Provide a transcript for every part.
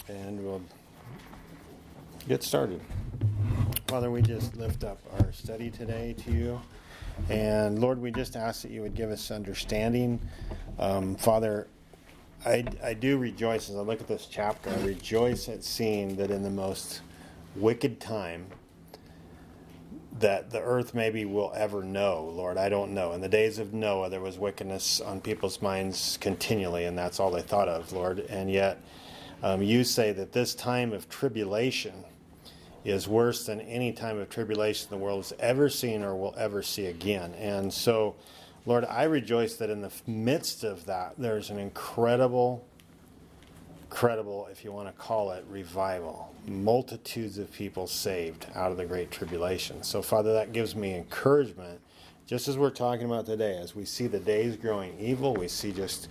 and we'll get started. Father, we just lift up our study today to you. And Lord, we just ask that you would give us understanding. Father, I do rejoice as I look at this chapter. I rejoice at seeing that in the most wicked time that the earth maybe will ever know, Lord, I don't know. In the days of Noah, there was wickedness on people's minds continually, and that's all they thought of, Lord. And yet, you say that this time of tribulation is worse than any time of tribulation the world has ever seen or will ever see again. And so, Lord, I rejoice that in the midst of that, there's an incredible, if you want to call it, revival. Multitudes of people saved out of the Great Tribulation. So, Father, that gives me encouragement, just as we're talking about today, as we see the days growing evil, we see just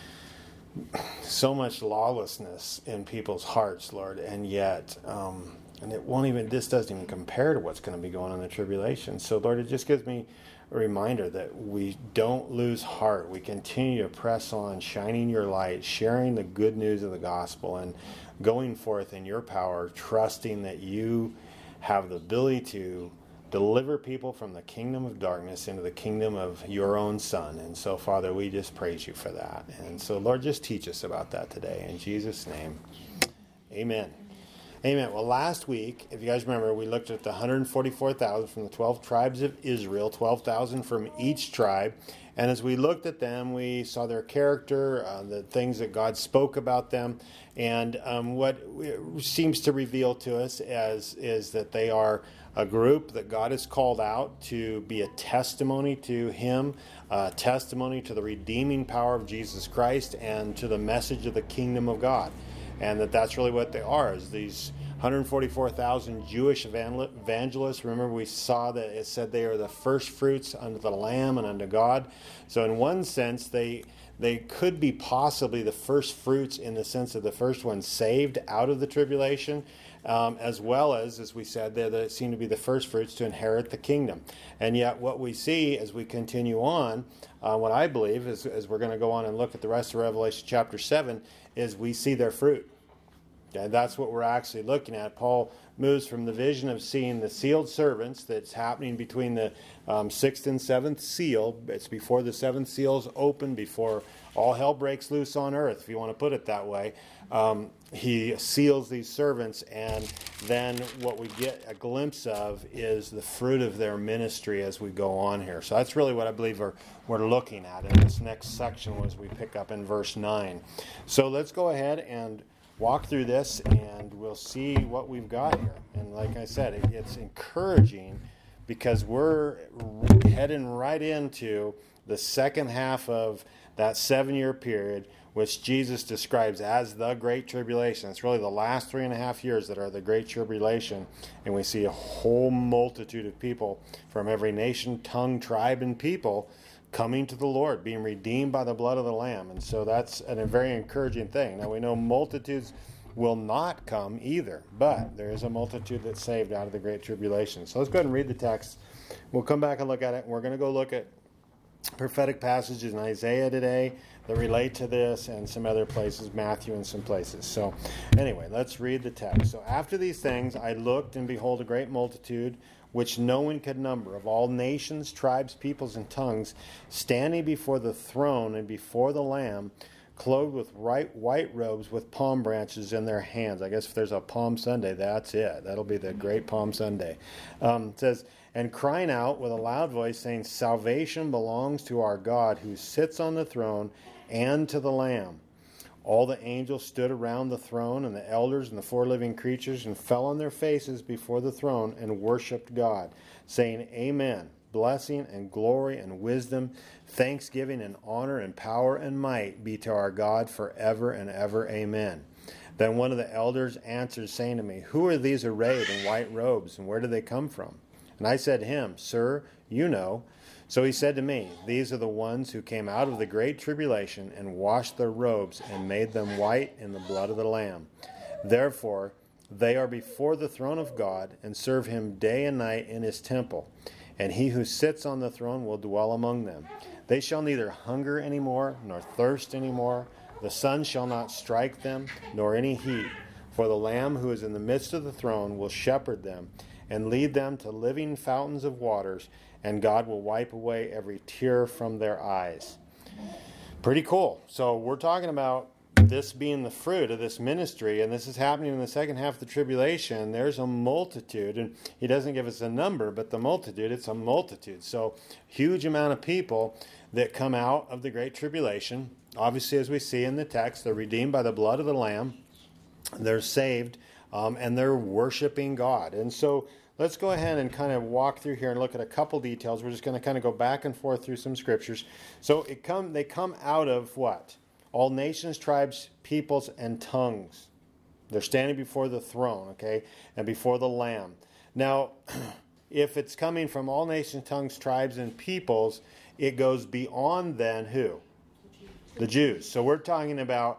so much lawlessness in people's hearts, Lord, and yet, this doesn't even compare to what's going to be going on in the tribulation. So, Lord, it just gives me a reminder that we don't lose heart. We continue to press on, shining your light, sharing the good news of the gospel, and going forth in your power, trusting that you have the ability to deliver people from the kingdom of darkness into the kingdom of your own Son. And so, Father, we just praise you for that. And so, Lord, just teach us about that today. In Jesus' name, amen. Amen. Well, last week, if you guys remember, we looked at the 144,000 from the 12 tribes of Israel, 12,000 from each tribe. And as we looked at them, we saw their character, the things that God spoke about them. And what seems to reveal to us is that they are a group that God has called out to be a testimony to Him, a testimony to the redeeming power of Jesus Christ, and to the message of the kingdom of God. And that's really what they are, is these 144,000 Jewish evangelists. Remember, we saw that it said they are the first fruits unto the Lamb and unto God. So in one sense, they could be possibly the first fruits in the sense of the first ones saved out of the tribulation, as well as we said, they seem to be the first fruits to inherit the kingdom. And yet what we see as we continue on, what I believe, as we're going to go on and look at the rest of Revelation chapter 7, is we see their fruit. Okay, that's what we're actually looking at. Paul moves from the vision of seeing the sealed servants that's happening between the sixth and seventh seal. It's before the seventh seal is open, before all hell breaks loose on earth, if you want to put it that way. He seals these servants, and then what we get a glimpse of is the fruit of their ministry as we go on here. So that's really what I believe we're looking at in this next section as we pick up in verse 9. So let's go ahead and walk through this, and we'll see what we've got here. And like I said, it's encouraging because we're heading right into the second half of that 7-year period, which Jesus describes as the Great Tribulation. It's really the last 3.5 years that are the Great Tribulation, and we see a whole multitude of people from every nation, tongue, tribe, and people coming to the Lord, being redeemed by the blood of the Lamb. And so that's a very encouraging thing. Now we know multitudes will not come either, but there is a multitude that's saved out of the Great Tribulation. So let's go ahead and read the text. We'll come back and look at it. We're going to go look at prophetic passages in Isaiah today that relate to this, and some other places, Matthew and some places. So anyway, let's read the text. So after these things I looked, and behold, a great multitude, which no one could number, of all nations, tribes, peoples, and tongues, standing before the throne and before the Lamb, clothed with white robes with palm branches in their hands. I guess if there's a Palm Sunday, that's it. That'll be the great Palm Sunday. It says, and crying out with a loud voice, saying, salvation belongs to our God, who sits on the throne, and to the Lamb. All the angels stood around the throne, and the elders and the 4 living creatures, and fell on their faces before the throne and worshipped God, saying, Amen. Blessing and glory and wisdom, thanksgiving and honor and power and might be to our God forever and ever. Amen. Then one of the elders answered, saying to me, Who are these arrayed in white robes, and where do they come from? And I said to him, Sir, you know. So he said to me, These are the ones who came out of the great tribulation and washed their robes and made them white in the blood of the Lamb. Therefore, they are before the throne of God and serve him day and night in his temple. And he who sits on the throne will dwell among them. They shall neither hunger any more, nor thirst any more. The sun shall not strike them, nor any heat. For the Lamb who is in the midst of the throne will shepherd them and lead them to living fountains of waters, and God will wipe away every tear from their eyes. Pretty cool. So we're talking about this being the fruit of this ministry, and this is happening in the second half of the tribulation. There's a multitude, and he doesn't give us a number, but the multitude, it's a multitude. So huge amount of people that come out of the Great Tribulation. Obviously, as we see in the text, they're redeemed by the blood of the Lamb. They're saved, and they're worshiping God. And so let's go ahead and kind of walk through here and look at a couple details. We're just going to kind of go back and forth through some scriptures. So they come out of what? All nations, tribes, peoples, and tongues. They're standing before the throne, okay, and before the Lamb. Now, if it's coming from all nations, tongues, tribes, and peoples, it goes beyond then who? The Jews. So we're talking about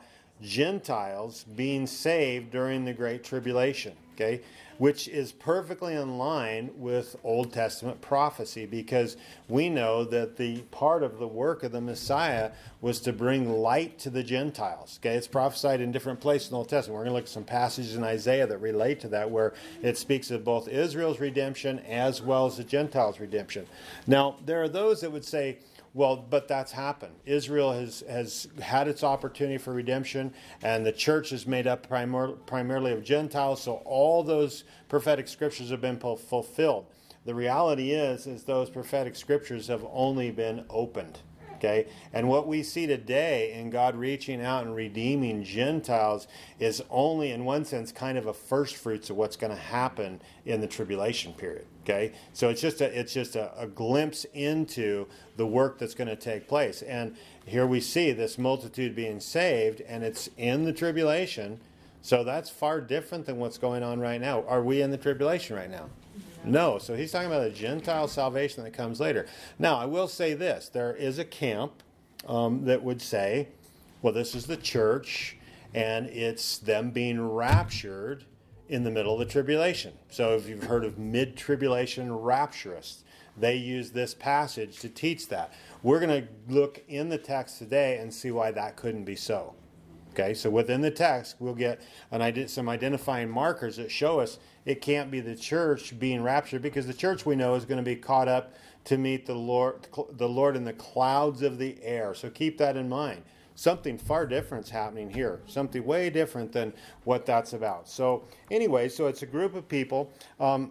Gentiles being saved during the Great Tribulation, okay, which is perfectly in line with Old Testament prophecy, because we know that the part of the work of the Messiah was to bring light to the Gentiles. Okay, it's prophesied in different places in the Old Testament. We're going to look at some passages in Isaiah that relate to that, where it speaks of both Israel's redemption as well as the Gentiles' redemption. Now, there are those that would say, well, but that's happened. Israel has had its opportunity for redemption, and the church is made up primarily of Gentiles, so all those prophetic scriptures have been fulfilled. The reality is those prophetic scriptures have only been opened. Okay? And what we see today in God reaching out and redeeming Gentiles is only, in one sense, kind of a first fruits of what's going to happen in the tribulation period. Okay? So it's just a glimpse into the work that's going to take place. And here we see this multitude being saved, and it's in the tribulation. So that's far different than what's going on right now. Are we in the tribulation right now? No. So he's talking about a Gentile salvation that comes later. Now, I will say this. There is a camp that would say, well, this is the church, and it's them being raptured in the middle of the tribulation. So if you've heard of mid-tribulation rapturists, they use this passage to teach that. We're going to look in the text today and see why that couldn't be so. Okay, so within the text, we'll get some identifying markers that show us it can't be the church being raptured, because the church, we know, is going to be caught up to meet the Lord in the clouds of the air. So keep that in mind. Something far different is happening here. Something way different than what that's about. So anyway, so it's a group of people. And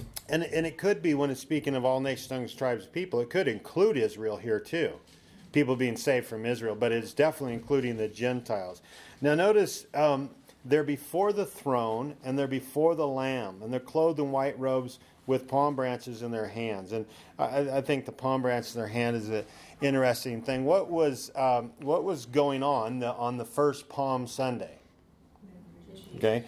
it could be, when it's speaking of all nations, tongues, tribes, people, it could include Israel here too. People being saved from Israel, but it's definitely including the Gentiles. Now notice they're before the throne, and they're before the Lamb, and they're clothed in white robes with palm branches in their hands. And I think the palm branch in their hand is an interesting thing. What was going on the first Palm Sunday? Okay.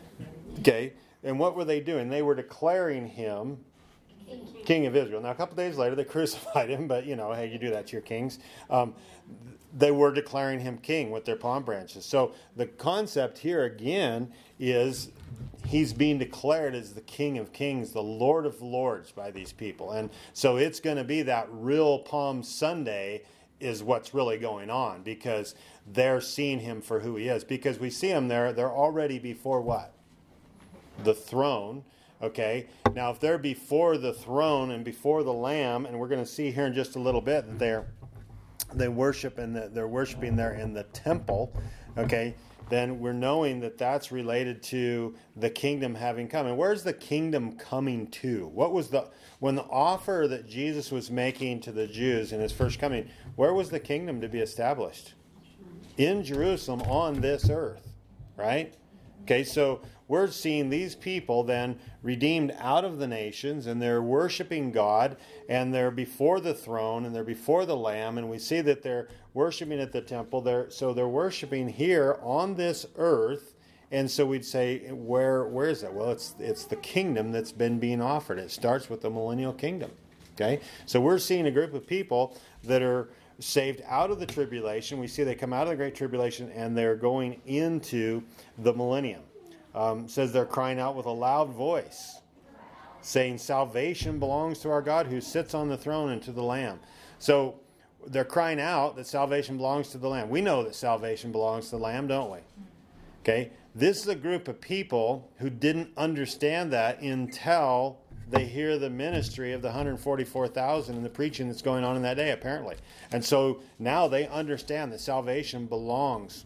And what were they doing? They were declaring him King of Israel. Now, a couple days later, they crucified him, but, hey, you do that to your kings. They were declaring him king with their palm branches. So the concept here, again, is he's being declared as the King of Kings, the Lord of Lords by these people. And so it's going to be that real Palm Sunday is what's really going on, because they're seeing him for who he is. Because we see him there, they're already before what? The throne. Okay, now if they're before the throne and before the Lamb, and we're going to see here in just a little bit that they're worshiping there in the temple, okay, then we're knowing that that's related to the kingdom having come. And where's the kingdom coming to? What was when the offer that Jesus was making to the Jews in his first coming, where was the kingdom to be established? In Jerusalem, on this earth, right? Okay, so we're seeing these people then redeemed out of the nations, and they're worshiping God, and they're before the throne, and they're before the Lamb, and we see that they're worshiping at the temple. So they're worshiping here on this earth, and so we'd say, where is it? Well, it's the kingdom that's been being offered. It starts with the millennial kingdom. Okay, so we're seeing a group of people that are saved out of the tribulation. We see they come out of the Great Tribulation, and they're going into the millennium. Says they're crying out with a loud voice, saying, salvation belongs to our God who sits on the throne and to the Lamb. So they're crying out that salvation belongs to the Lamb. We know that salvation belongs to the Lamb, don't we? Okay. this is a group of people who didn't understand that until they hear the ministry of the 144,000 and the preaching that's going on in that day, apparently. And so now they understand that salvation belongs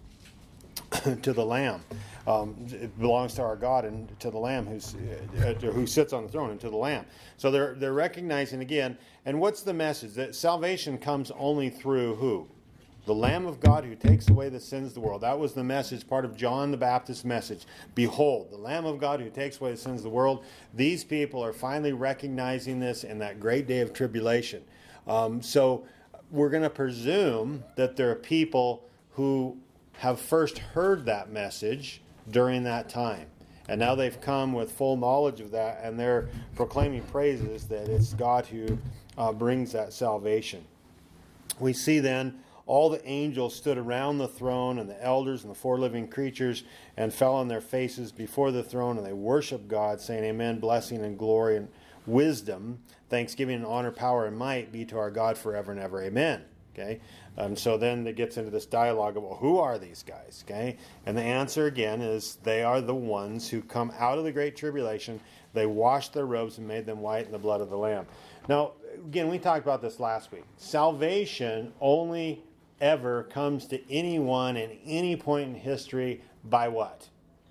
to the Lamb. It belongs to our God and to the Lamb who sits on the throne, and to the Lamb. So they're recognizing again. And what's the message? That salvation comes only through who? The Lamb of God who takes away the sins of the world. That was the message, part of John the Baptist's message. Behold, the Lamb of God who takes away the sins of the world. These people are finally recognizing this in that great day of tribulation. So we're going to presume that there are people who have first heard that message during that time. And now they've come with full knowledge of that, and they're proclaiming praises that it's God who brings that salvation. We see then all the angels stood around the throne, and the elders and the four living creatures, and fell on their faces before the throne, and they worshiped God, saying, Amen, blessing and glory and wisdom, thanksgiving and honor, power and might be to our God forever and ever. Amen. Okay. So then it gets into this dialogue of, well, who are these guys? Okay. And the answer again is they are the ones who come out of the great tribulation. They washed their robes and made them white in the blood of the Lamb. Now, again, we talked about this last week. Salvation only ever comes to anyone in any point in history by what?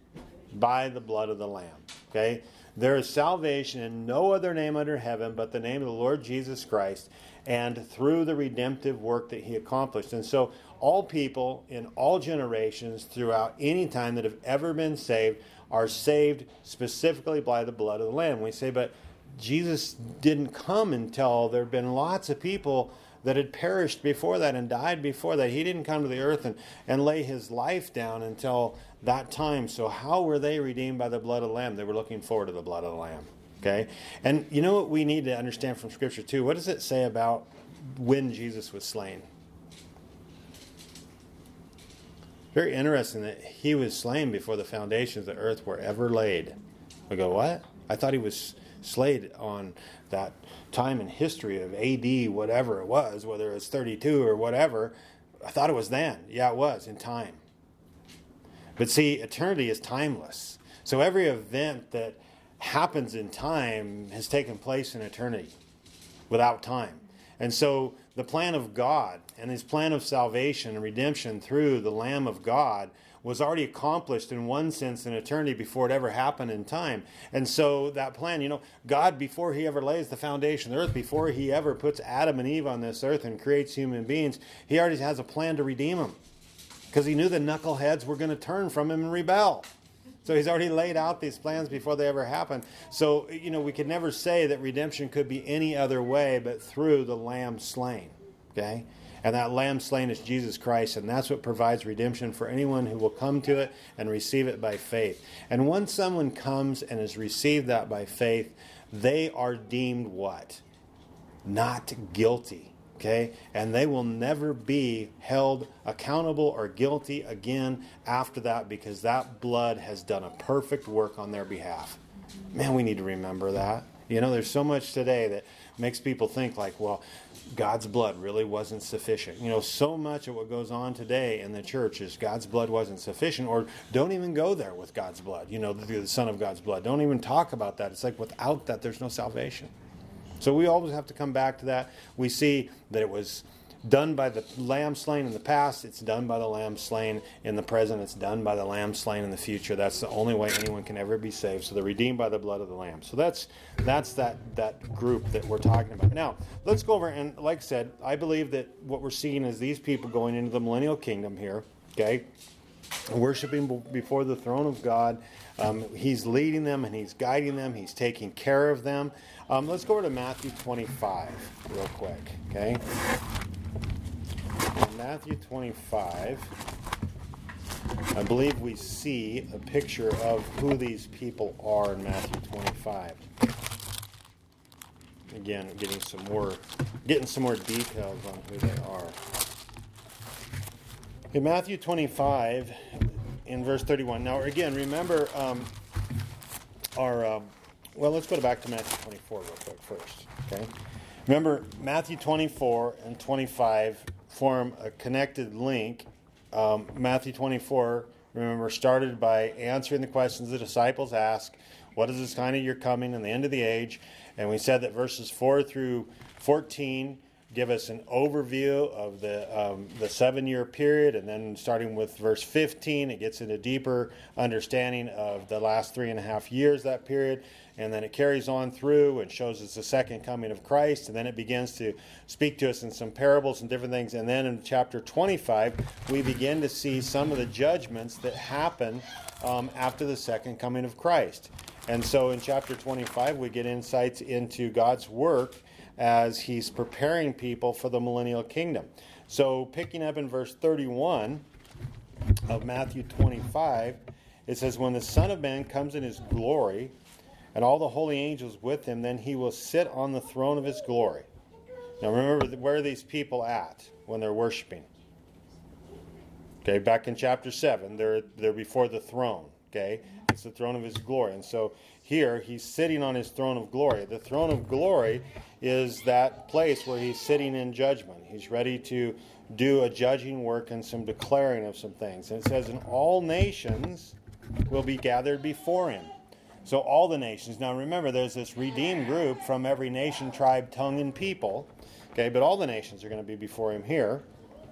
By the blood of the Lamb. Okay? There is salvation in no other name under heaven but the name of the Lord Jesus Christ, and through the redemptive work that he accomplished. And so all people in all generations throughout any time that have ever been saved are saved specifically by the blood of the Lamb. We say, but Jesus didn't come until there had been lots of people that had perished before that and died before that. He didn't come to the earth and lay his life down until that time. So how were they redeemed by the blood of the Lamb? They were looking forward to the blood of the Lamb. Okay? And you know what we need to understand from Scripture too? What does it say about when Jesus was slain? Very interesting that he was slain before the foundations of the earth were ever laid. We go, what? I thought he was slain on that time in history of AD, whatever it was, whether it was 32 or whatever. I thought it was then. Yeah, it was, in time. But see, eternity is timeless. So every event that happens in time has taken place in eternity without time. And so the plan of God and his plan of salvation and redemption through the Lamb of God was already accomplished in one sense in eternity before it ever happened in time. And so that plan, God, before he ever lays the foundation of the earth, before he ever puts Adam and Eve on this earth and creates human beings, he already has a plan to redeem them. Because he knew the knuckleheads were going to turn from him and rebel. So he's already laid out these plans before they ever happen. So, we could never say that redemption could be any other way but through the Lamb slain. Okay? And that Lamb slain is Jesus Christ, and that's what provides redemption for anyone who will come to it and receive it by faith. And once someone comes and has received that by faith, they are deemed what? Not guilty. Okay? And they will never be held accountable or guilty again after that, because that blood has done a perfect work on their behalf. Man, we need to remember that. There's so much today that makes people think like, well, God's blood really wasn't sufficient. So much of what goes on today in the church is God's blood wasn't sufficient, or don't even go there with God's blood, the Son of God's blood. Don't even talk about that. It's like without that, there's no salvation. So we always have to come back to that. We see that it was done by the Lamb slain in the past. It's done by the Lamb slain in the present. It's done by the Lamb slain in the future. That's the only way anyone can ever be saved. So they're redeemed by the blood of the Lamb. So that's that group that we're talking about. Now, let's go over, and like I said, I believe that what we're seeing is these people going into the millennial kingdom here, okay, worshiping before the throne of God. He's leading them and he's guiding them. He's taking care of them. Let's go over to Matthew 25 real quick, okay? In Matthew 25, I believe we see a picture of who these people are in Matthew 25. Again, getting some more details on who they are. In Matthew 25, in verse 31. Now, again, remember let's go back to Matthew 24 real quick first, okay? Remember, Matthew 24 and 25 form a connected link. Matthew 24 remember, started by answering the questions the disciples asked. What is the sign of your coming and the end of the age? And we said that verses 4 through 14 give us an overview of the 7-year period, and then starting with verse 15, it gets into deeper understanding of the last 3.5 years, that period, and then it carries on through and shows us the second coming of Christ, and then it begins to speak to us in some parables and different things, and then in chapter 25, we begin to see some of the judgments that happen after the second coming of Christ. And so in chapter 25, we get insights into God's work as he's preparing people for the millennial kingdom. So picking up in verse 31 of Matthew 25, it says, when the Son of Man comes in his glory, and all the holy angels with him, then he will sit on the throne of his glory. Now remember, where are these people at when they're worshiping? Okay, back in chapter 7, they're before the throne. Okay, it's the throne of his glory. And so here, he's sitting on his throne of glory. The throne of glory is that place where he's sitting in judgment. He's ready to do a judging work and some declaring of some things. And it says, and all nations will be gathered before him. So all the nations. Now remember, there's this redeemed group from every nation, tribe, tongue, and people. Okay, but all the nations are going to be before him here.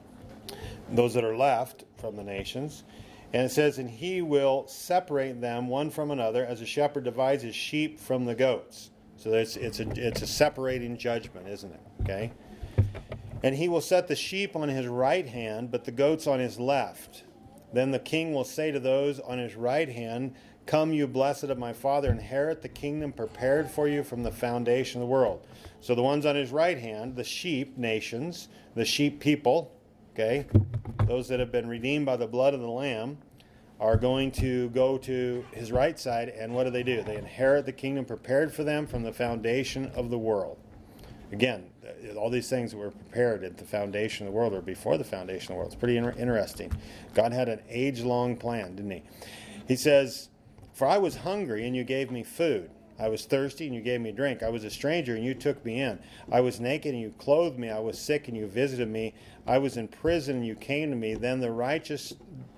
Those that are left from the nations. And it says, and he will separate them one from another as a shepherd divides his sheep from the goats. So it's a separating judgment, isn't it? Okay. And he will set the sheep on his right hand, but the goats on his left. Then the king will say to those on his right hand, come, you blessed of my Father, inherit the kingdom prepared for you from the foundation of the world. So the ones on his right hand, the sheep nations, the sheep people, okay, those that have been redeemed by the blood of the Lamb, are going to go to his right side, and what do? They inherit the kingdom prepared for them from the foundation of the world. Again, all these things that were prepared at the foundation of the world or before the foundation of the world. It's pretty interesting. God had an age-long plan, didn't he? He says, for I was hungry, and you gave me food. I was thirsty, and you gave me drink. I was a stranger, and you took me in. I was naked, and you clothed me. I was sick, and you visited me. I was in prison, and you came to me. Then the righteous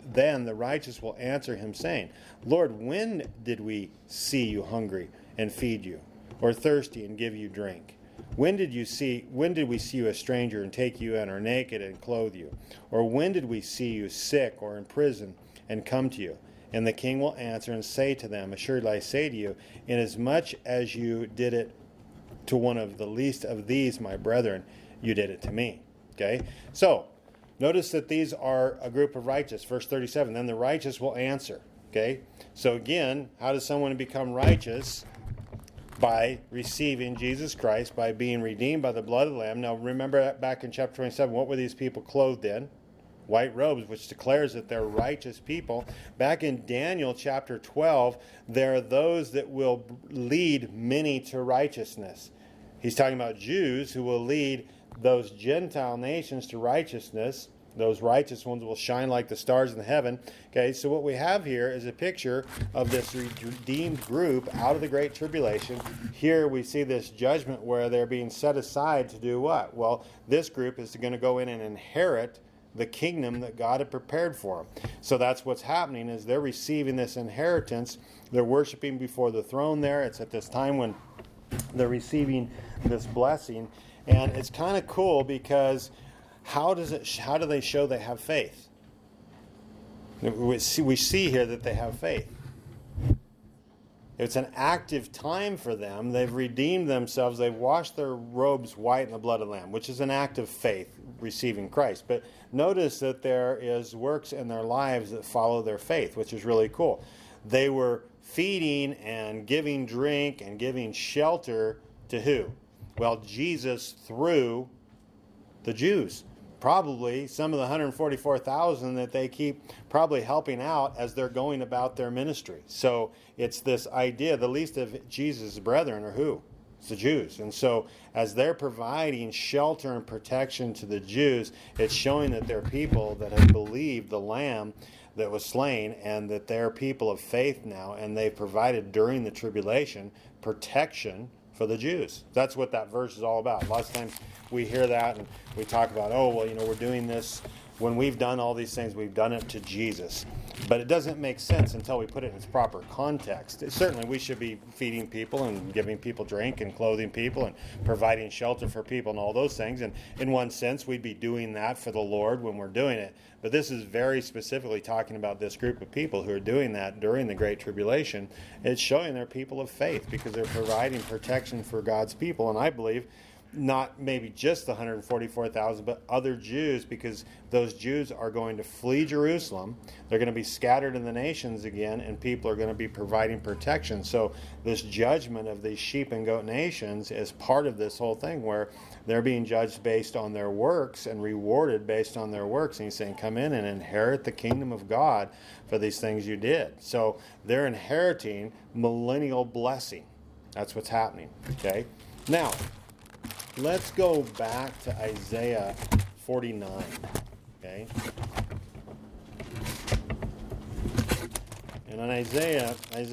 will answer him, saying, Lord, when did we see you hungry and feed you, or thirsty and give you drink? When did we see you a stranger and take you in, or naked and clothe you? Or when did we see you sick or in prison and come to you? And the king will answer and say to them, assuredly I say to you, inasmuch as you did it to one of the least of these, my brethren, you did it to me. Okay? So, notice that these are a group of righteous. Verse 37, then the righteous will answer. Okay? So again, how does someone become righteous? By receiving Jesus Christ, by being redeemed by the blood of the Lamb. Now remember back in chapter 27, what were these people clothed in? White robes, which declares that they're righteous people. Back in Daniel chapter 12, there are those that will lead many to righteousness. He's talking about Jews who will lead those Gentile nations to righteousness. Those righteous ones will shine like the stars in the heaven. Okay, so what we have here is a picture of this redeemed group out of the Great Tribulation. Here we see this judgment where they're being set aside to do what? Well, this group is going to go in and inherit the kingdom that God had prepared for them. So that's what's happening, is they're receiving this inheritance. They're worshiping before the throne there. It's at this time when they're receiving this blessing. And it's kind of cool because how do they show they have faith? We see here that they have faith. It's an active time for them. They've redeemed themselves. They've washed their robes white in the blood of the Lamb, which is an act of faith, receiving Christ. But notice that there is works in their lives that follow their faith, which is really cool. They were feeding and giving drink and giving shelter to who? Well, Jesus through the Jews. Probably some of the 144,000 that they keep probably helping out as they're going about their ministry. So it's this idea, the least of Jesus' brethren are who? It's the Jews. And so as they're providing shelter and protection to the Jews, it's showing that they're people that have believed the Lamb that was slain, and that they're people of faith now, and they've provided during the tribulation protection for the Jews. That's what that verse is all about. Lots of times we hear that and we talk about, we're doing this. When we've done all these things, we've done it to Jesus. But it doesn't make sense until we put it in its proper context. Certainly, we should be feeding people and giving people drink and clothing people and providing shelter for people and all those things. And in one sense, we'd be doing that for the Lord when we're doing it. But this is very specifically talking about this group of people who are doing that during the Great Tribulation. It's showing they're people of faith because they're providing protection for God's people. And I believe not maybe just the 144,000, but other Jews, because those Jews are going to flee Jerusalem. They're going to be scattered in the nations again, and people are going to be providing protection. So this judgment of these sheep and goat nations is part of this whole thing where they're being judged based on their works and rewarded based on their works. And he's saying, come in and inherit the kingdom of God for these things you did. So they're inheriting millennial blessing. That's what's happening. Okay? Now, let's go back to Isaiah 49, okay? And on Isaiah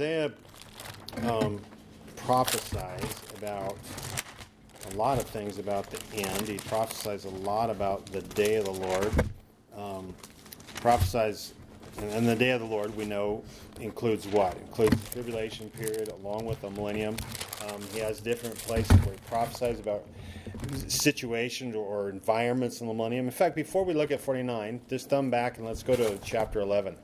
prophesies about a lot of things about the end. He prophesies a lot about the day of the Lord. And the day of the Lord, we know, includes what? Includes the tribulation period along with the millennium. He has different places where he prophesies about situations or environments in the millennium. In fact, before we look at 49, just thumb back and let's go to chapter 11.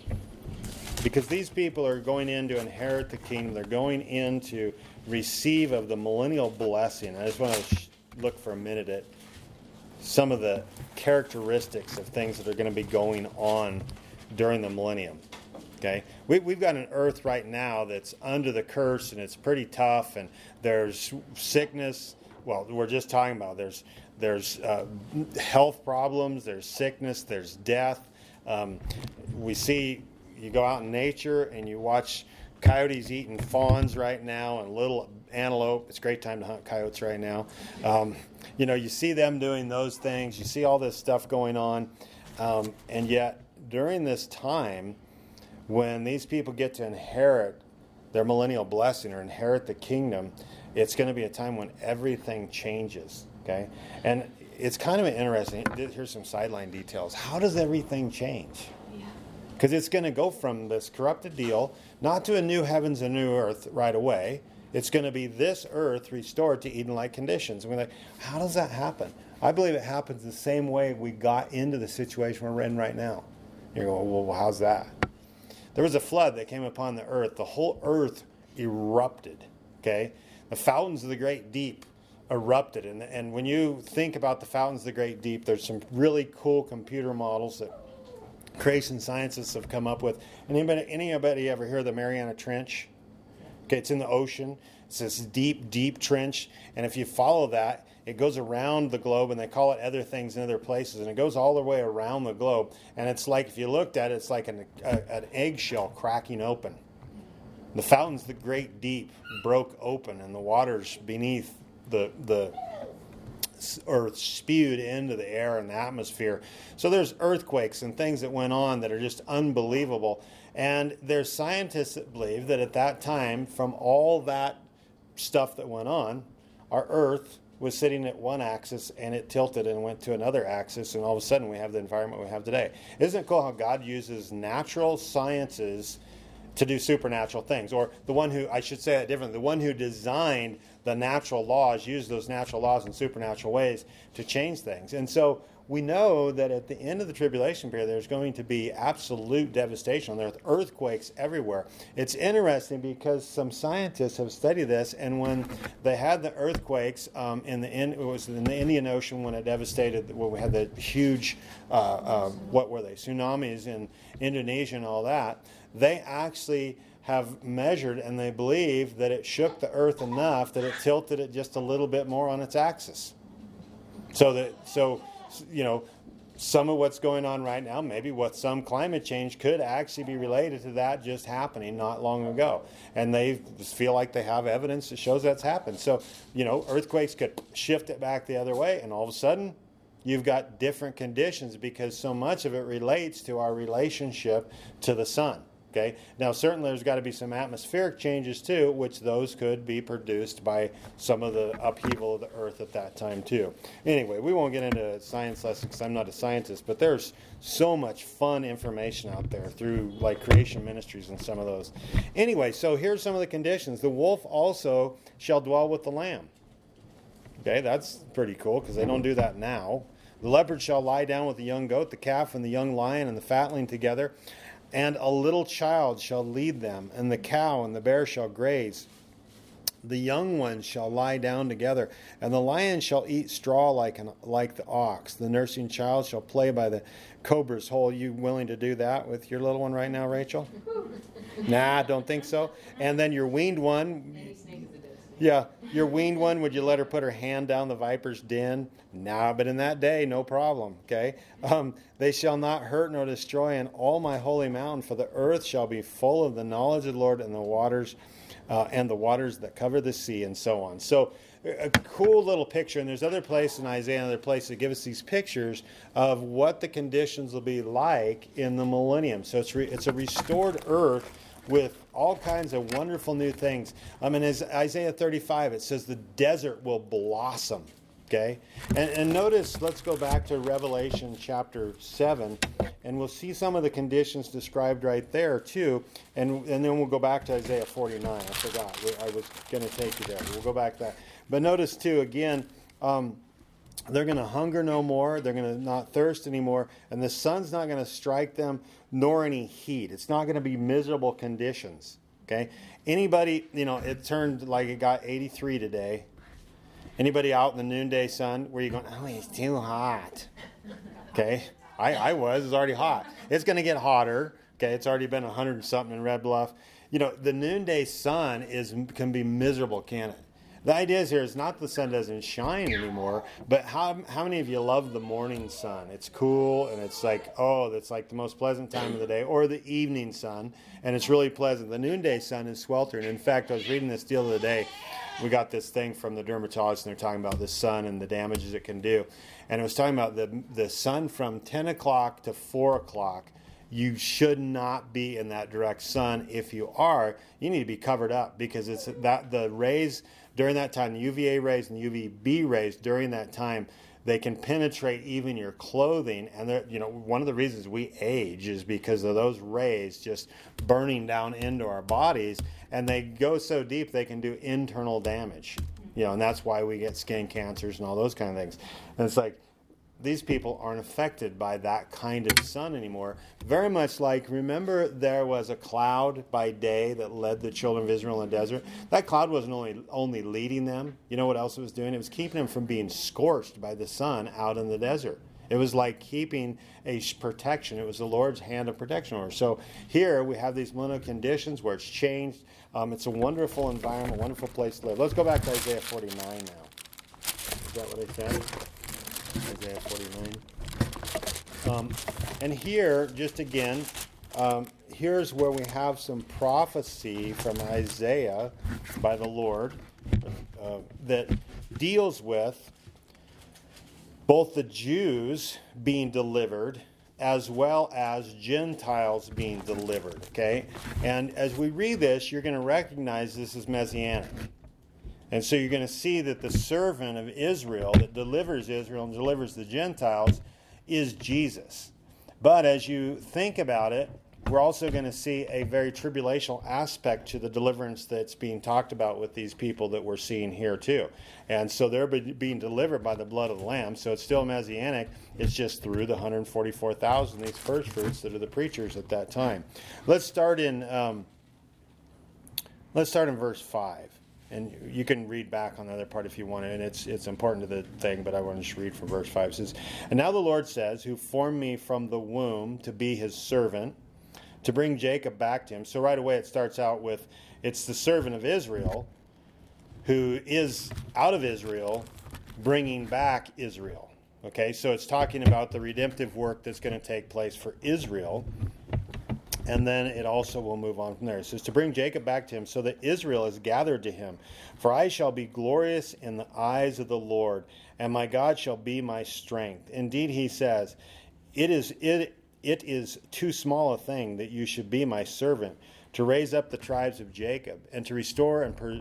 Because these people are going in to inherit the kingdom. They're going in to receive of the millennial blessing. I just want to look for a minute at some of the characteristics of things that are going to be going on during the millennium. Okay, we've got an earth right now that's under the curse, and it's pretty tough, and there's sickness. Well, we're just talking about there's health problems, there's sickness, there's death. We see, you go out in nature and you watch coyotes eating fawns right now and little antelope. It's a great time to hunt coyotes right now. You see them doing those things. You see all this stuff going on, and yet during this time, when these people get to inherit their millennial blessing or inherit the kingdom, it's going to be a time when everything changes, okay? And it's kind of interesting. Here's some sideline details. How does everything change? Because it's going to go from this corrupted deal, not to a new heavens and new earth right away. It's going to be this earth restored to Eden-like conditions. And we're like, how does that happen? I believe it happens the same way we got into the situation we're in right now. You're going, well, how's that? There was a flood that came upon the earth. The whole earth erupted, okay? The fountains of the great deep erupted. And when you think about the fountains of the great deep, there's some really cool computer models that creation scientists have come up with. Anybody ever hear of the Mariana Trench? Okay, it's in the ocean. It's this deep, deep trench. And if you follow that, it goes around the globe, and they call it other things in other places. And it goes all the way around the globe. And it's like, if you looked at it, it's like an eggshell cracking open. The fountains of the great deep broke open, and the waters beneath the earth spewed into the air and the atmosphere. So there's earthquakes and things that went on that are just unbelievable. And there's scientists that believe that at that time, from all that stuff that went on, our earth was sitting at one axis, and it tilted and went to another axis, and all of a sudden we have the environment we have today. Isn't it cool how God uses natural sciences to do supernatural things? Or the one who, I should say it differently, the one who designed the natural laws used those natural laws in supernatural ways to change things. And so we know that at the end of the tribulation period, there's going to be absolute devastation on the earth, earthquakes everywhere. It's interesting because some scientists have studied this, and when they had the earthquakes it was in the Indian Ocean when it devastated, when we had the huge, what were they, tsunamis in Indonesia and all that, they actually have measured, and they believe that it shook the earth enough that it tilted it just a little bit more on its axis. So some of what's going on right now, maybe what some climate change could actually be related to that just happening not long ago. And they feel like they have evidence that shows that's happened. So, earthquakes could shift it back the other way, and all of a sudden, you've got different conditions because so much of it relates to our relationship to the sun. Okay. Now, certainly there's got to be some atmospheric changes too, which those could be produced by some of the upheaval of the earth at that time too. Anyway, we won't get into science lessons because I'm not a scientist, but there's so much fun information out there through like creation ministries and some of those. Anyway, so here's some of the conditions. The wolf also shall dwell with the lamb. Okay, that's pretty cool because they don't do that now. The leopard shall lie down with the young goat, the calf and the young lion and the fatling together. And a little child shall lead them, and the cow and the bear shall graze. The young ones shall lie down together, and the lion shall eat straw like the ox. The nursing child shall play by the cobra's hole. You willing to do that with your little one right now, Rachel? Nah, don't think so. And then your weaned one... Yeah, your weaned one, would you let her put her hand down the viper's den? Nah, but in that day, no problem, okay? They shall not hurt nor destroy in all my holy mountain, for the earth shall be full of the knowledge of the Lord and the waters that cover the sea, and so on. So a cool little picture, and there's other places in Isaiah and other places that give us these pictures of what the conditions will be like in the millennium. So it's a restored earth with all kinds of wonderful new things. In Isaiah 35, it says the desert will blossom. Okay? And notice, let's go back to Revelation chapter 7, and we'll see some of the conditions described right there, too. And then we'll go back to Isaiah 49. I forgot. I was going to take you there. We'll go back to that. But notice, too, again, they're going to hunger no more. They're going to not thirst anymore. And the sun's not going to strike them, nor any heat. It's not going to be miserable conditions. Okay? Anybody, it turned like it got 83 today. Anybody out in the noonday sun where you're going, oh, it's too hot. Okay? I was. It's already hot. It's going to get hotter. Okay? It's already been 100 and something in Red Bluff. The noonday sun can be miserable, can it? The idea is here is not the sun doesn't shine anymore, but how many of you love the morning sun? It's cool, and it's like, that's like the most pleasant time of the day, or the evening sun, and it's really pleasant. The noonday sun is sweltering. In fact, I was reading this deal the other day. We got this thing from the dermatologist, and they're talking about the sun and the damages it can do. And it was talking about the sun from 10 o'clock to 4 o'clock. You should not be in that direct sun. If you are, you need to be covered up because it's that the rays during that time, the UVA rays and the UVB rays during that time, they can penetrate even your clothing. And one of the reasons we age is because of those rays just burning down into our bodies, and they go so deep they can do internal damage. And that's why we get skin cancers and all those kind of things. And it's like, these people aren't affected by that kind of sun anymore. Very much like, remember there was a cloud by day that led the children of Israel in the desert? That cloud wasn't only leading them. You know what else it was doing? It was keeping them from being scorched by the sun out in the desert. It was like keeping a protection. It was the Lord's hand of protection over. So here we have these millennial conditions where it's changed. It's a wonderful environment, a wonderful place to live. Let's go back to Isaiah 49 now. Is that what I said? Isaiah 49. And here, just again, here's where we have some prophecy from Isaiah by the Lord that deals with both the Jews being delivered as well as Gentiles being delivered. Okay? And as we read this, you're going to recognize this as Messianic. And so you're going to see that the servant of Israel that delivers Israel and delivers the Gentiles is Jesus. But as you think about it, we're also going to see a very tribulational aspect to the deliverance that's being talked about with these people that we're seeing here too. And so they're being delivered by the blood of the Lamb. So it's still Messianic. It's just through the 144,000, these first fruits that are the preachers at that time. Let's start in verse 5. And you can read back on the other part if you want to, and it's important to the thing, but I want to just read from verse 5. It says, "And now the Lord says, who formed me from the womb to be his servant, to bring Jacob back to him." So right away it starts out with, it's the servant of Israel who is out of Israel bringing back Israel. Okay, so it's talking about the redemptive work that's going to take place for Israel. And then it also will move on from there. It says, to bring Jacob back to him, so that Israel is gathered to him. For I shall be glorious in the eyes of the Lord, and my God shall be my strength. Indeed, he says, it it is too small a thing that you should be my servant, to raise up the tribes of Jacob, and to restore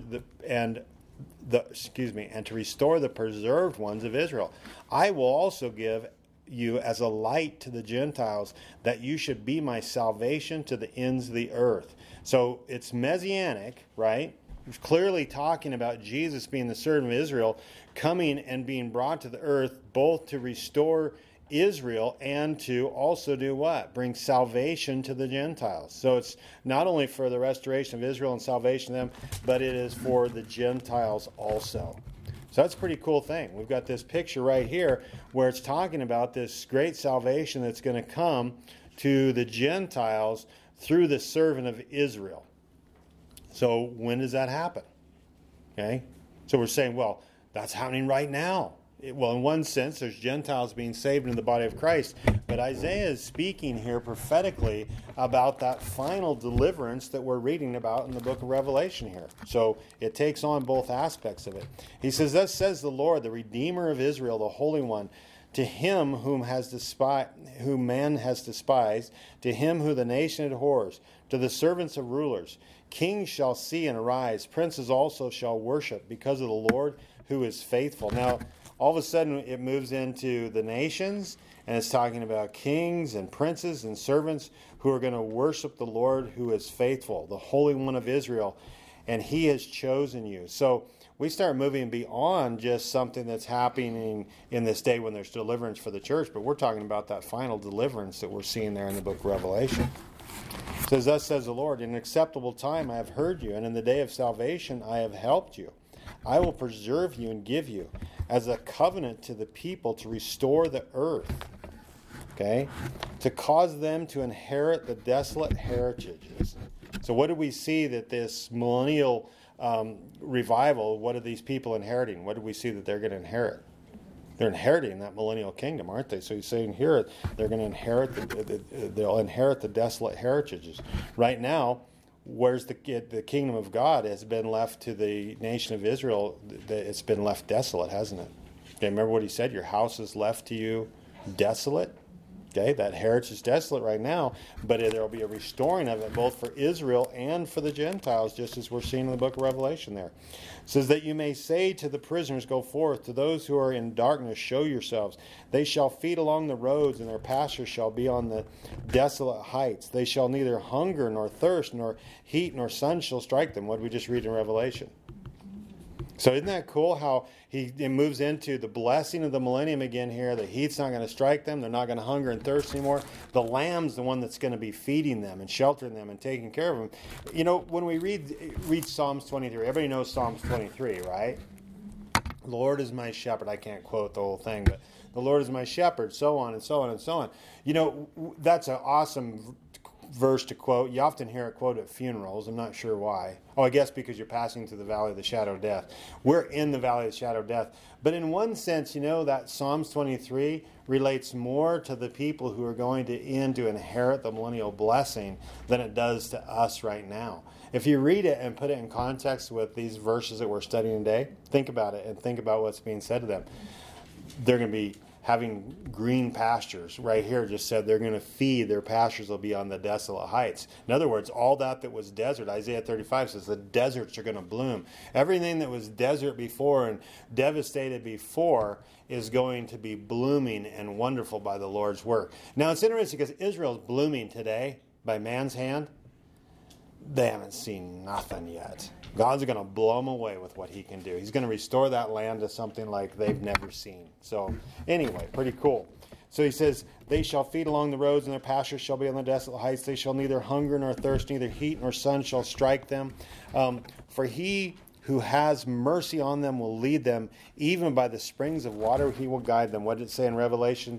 to restore the preserved ones of Israel. I will also give you as a light to the Gentiles, that you should be my salvation to the ends of the earth. So it's messianic, right? It's clearly talking about Jesus being the servant of Israel, coming and being brought to the earth, both to restore Israel and to also do what? Bring salvation to the Gentiles. So it's not only for the restoration of Israel and salvation of them, but it is for the Gentiles also. So that's a pretty cool thing. We've got this picture right here where it's talking about this great salvation that's going to come to the Gentiles through the servant of Israel. So when does that happen? Okay? So we're saying, well, that's happening right now. Well, in one sense, there's Gentiles being saved in the body of Christ. But Isaiah is speaking here prophetically about that final deliverance that we're reading about in the book of Revelation here. So it takes on both aspects of it. He says, thus says the Lord, the Redeemer of Israel, the Holy One, to him whom man has despised, to him who the nation abhors, to the servants of rulers. Kings shall see and arise, princes also shall worship, because of the Lord who is faithful. Now, all of a sudden it moves into the nations, and it's talking about kings and princes and servants who are going to worship the Lord who is faithful, the Holy One of Israel, and he has chosen you. So we start moving beyond just something that's happening in this day when there's deliverance for the church, but we're talking about that final deliverance that we're seeing there in the book of Revelation. It says, thus says the Lord, in an acceptable time I have heard you, and in the day of salvation I have helped you. I will preserve you and give you as a covenant to the people to restore the earth. Okay? To cause them to inherit the desolate heritages. So what do we see that this millennial revival, what are these people inheriting? What do we see that they're going to inherit? They're inheriting that millennial kingdom, aren't they? So he's saying here they're going to inherit they'll inherit the desolate heritages. Right now, where's the kingdom of God has been left to the nation of Israel? It's been left desolate, hasn't it? Okay, remember what he said? Your house is left to you desolate. Okay, that heritage is desolate right now, but there will be a restoring of it both for Israel and for the Gentiles, just as we're seeing in the book of Revelation there. It says that you may say to the prisoners, go forth, to those who are in darkness, show yourselves. They shall feed along the roads, and their pastures shall be on the desolate heights. They shall neither hunger nor thirst, nor heat nor sun shall strike them. What did we just read in Revelation? So isn't that cool how it moves into the blessing of the millennium again here? The heat's not going to strike them. They're not going to hunger and thirst anymore. The Lamb's the one that's going to be feeding them and sheltering them and taking care of them. You know, when we read Psalms 23, everybody knows Psalms 23, right? The Lord is my shepherd. I can't quote the whole thing, but the Lord is my shepherd, so on and so on and so on. You know, that's an awesome verse to quote. You often hear it quoted at funerals. I'm not sure why. Oh, I guess because you're passing through the valley of the shadow of death. We're in the valley of the shadow of death. But in one sense, you know, that Psalms 23 relates more to the people who are going to inherit the millennial blessing than it does to us right now. If you read it and put it in context with these verses that we're studying today, think about it and think about what's being said to them. They're going to be having green pastures. Right here just said they're going to feed, their pastures will be on the desolate heights. In other words, all that was desert, Isaiah 35 says the deserts are going to bloom. Everything that was desert before and devastated before is going to be blooming and wonderful by the Lord's work. Now it's interesting because Israel's blooming today by man's hand. They haven't seen nothing yet. God's going to blow them away with what he can do. He's going to restore that land to something like they've never seen. So anyway, pretty cool. So he says, they shall feed along the roads, and their pastures shall be on the desolate heights. They shall neither hunger nor thirst, neither heat nor sun shall strike them. For he who has mercy on them will lead them, even by the springs of water he will guide them. What did it say in Revelation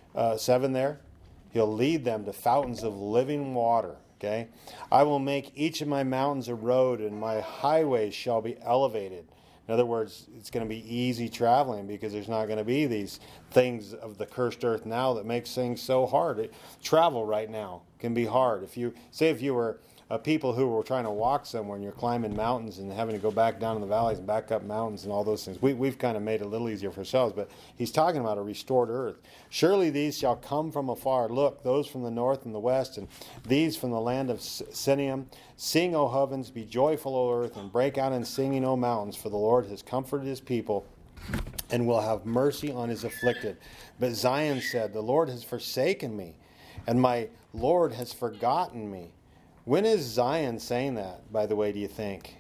7 there? He'll lead them to fountains of living water. Okay, I will make each of my mountains a road, and my highways shall be elevated. In other words, it's going to be easy traveling because there's not going to be these things of the cursed earth now that makes things so hard. Travel right now can be hard. If you were people who were trying to walk somewhere and you're climbing mountains and having to go back down in the valleys and back up mountains and all those things. We've kind of made it a little easier for ourselves, but he's talking about a restored earth. Surely these shall come from afar. Look, those from the north and the west, and these from the land of Sineam. Sing, O heavens, be joyful, O earth, and break out in singing, O mountains, for the Lord has comforted his people and will have mercy on his afflicted. But Zion said, the Lord has forsaken me, and my Lord has forgotten me. When is Zion saying that, by the way, do you think?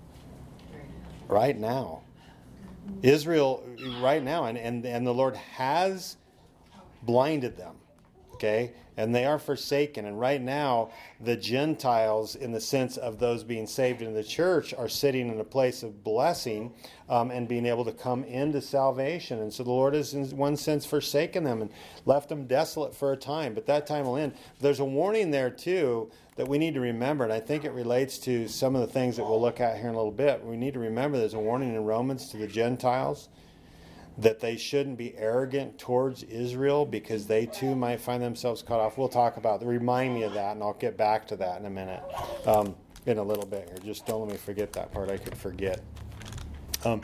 Right now. Israel, right now. And the Lord has blinded them. Okay? And they are forsaken. And right now, the Gentiles, in the sense of those being saved in the church, are sitting in a place of blessing and being able to come into salvation. And so the Lord has, in one sense, forsaken them and left them desolate for a time. But that time will end. There's a warning there, too, that we need to remember. And I think it relates to some of the things that we'll look at here in a little bit. We need to remember there's a warning in Romans to the Gentiles that they shouldn't be arrogant towards Israel because they too might find themselves cut off. We'll talk about that. Remind me of that, and I'll get back to that in a minute, in a little bit here. Just don't let me forget that part. I could forget. So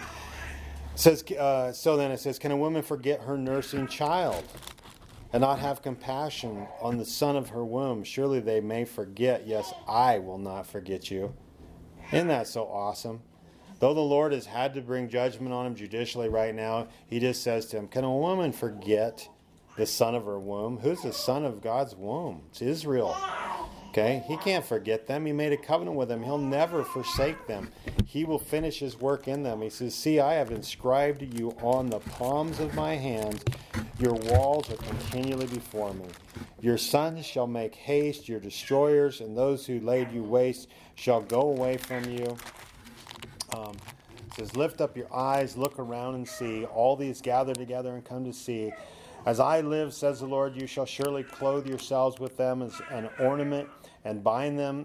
then it says, can a woman forget her nursing child and not have compassion on the son of her womb? Surely they may forget. Yes, I will not forget you. Isn't that so awesome? Though the Lord has had to bring judgment on him judicially right now, he just says to him, can a woman forget the son of her womb? Who's the son of God's womb? It's Israel. Okay? He can't forget them. He made a covenant with them. He'll never forsake them. He will finish his work in them. He says, see, I have inscribed you on the palms of my hands. Your walls are continually before me. Your sons shall make haste, your destroyers, and those who laid you waste shall go away from you. It says, lift up your eyes, look around and see. All these gather together and come to see. As I live, says the Lord, you shall surely clothe yourselves with them as an ornament and bind them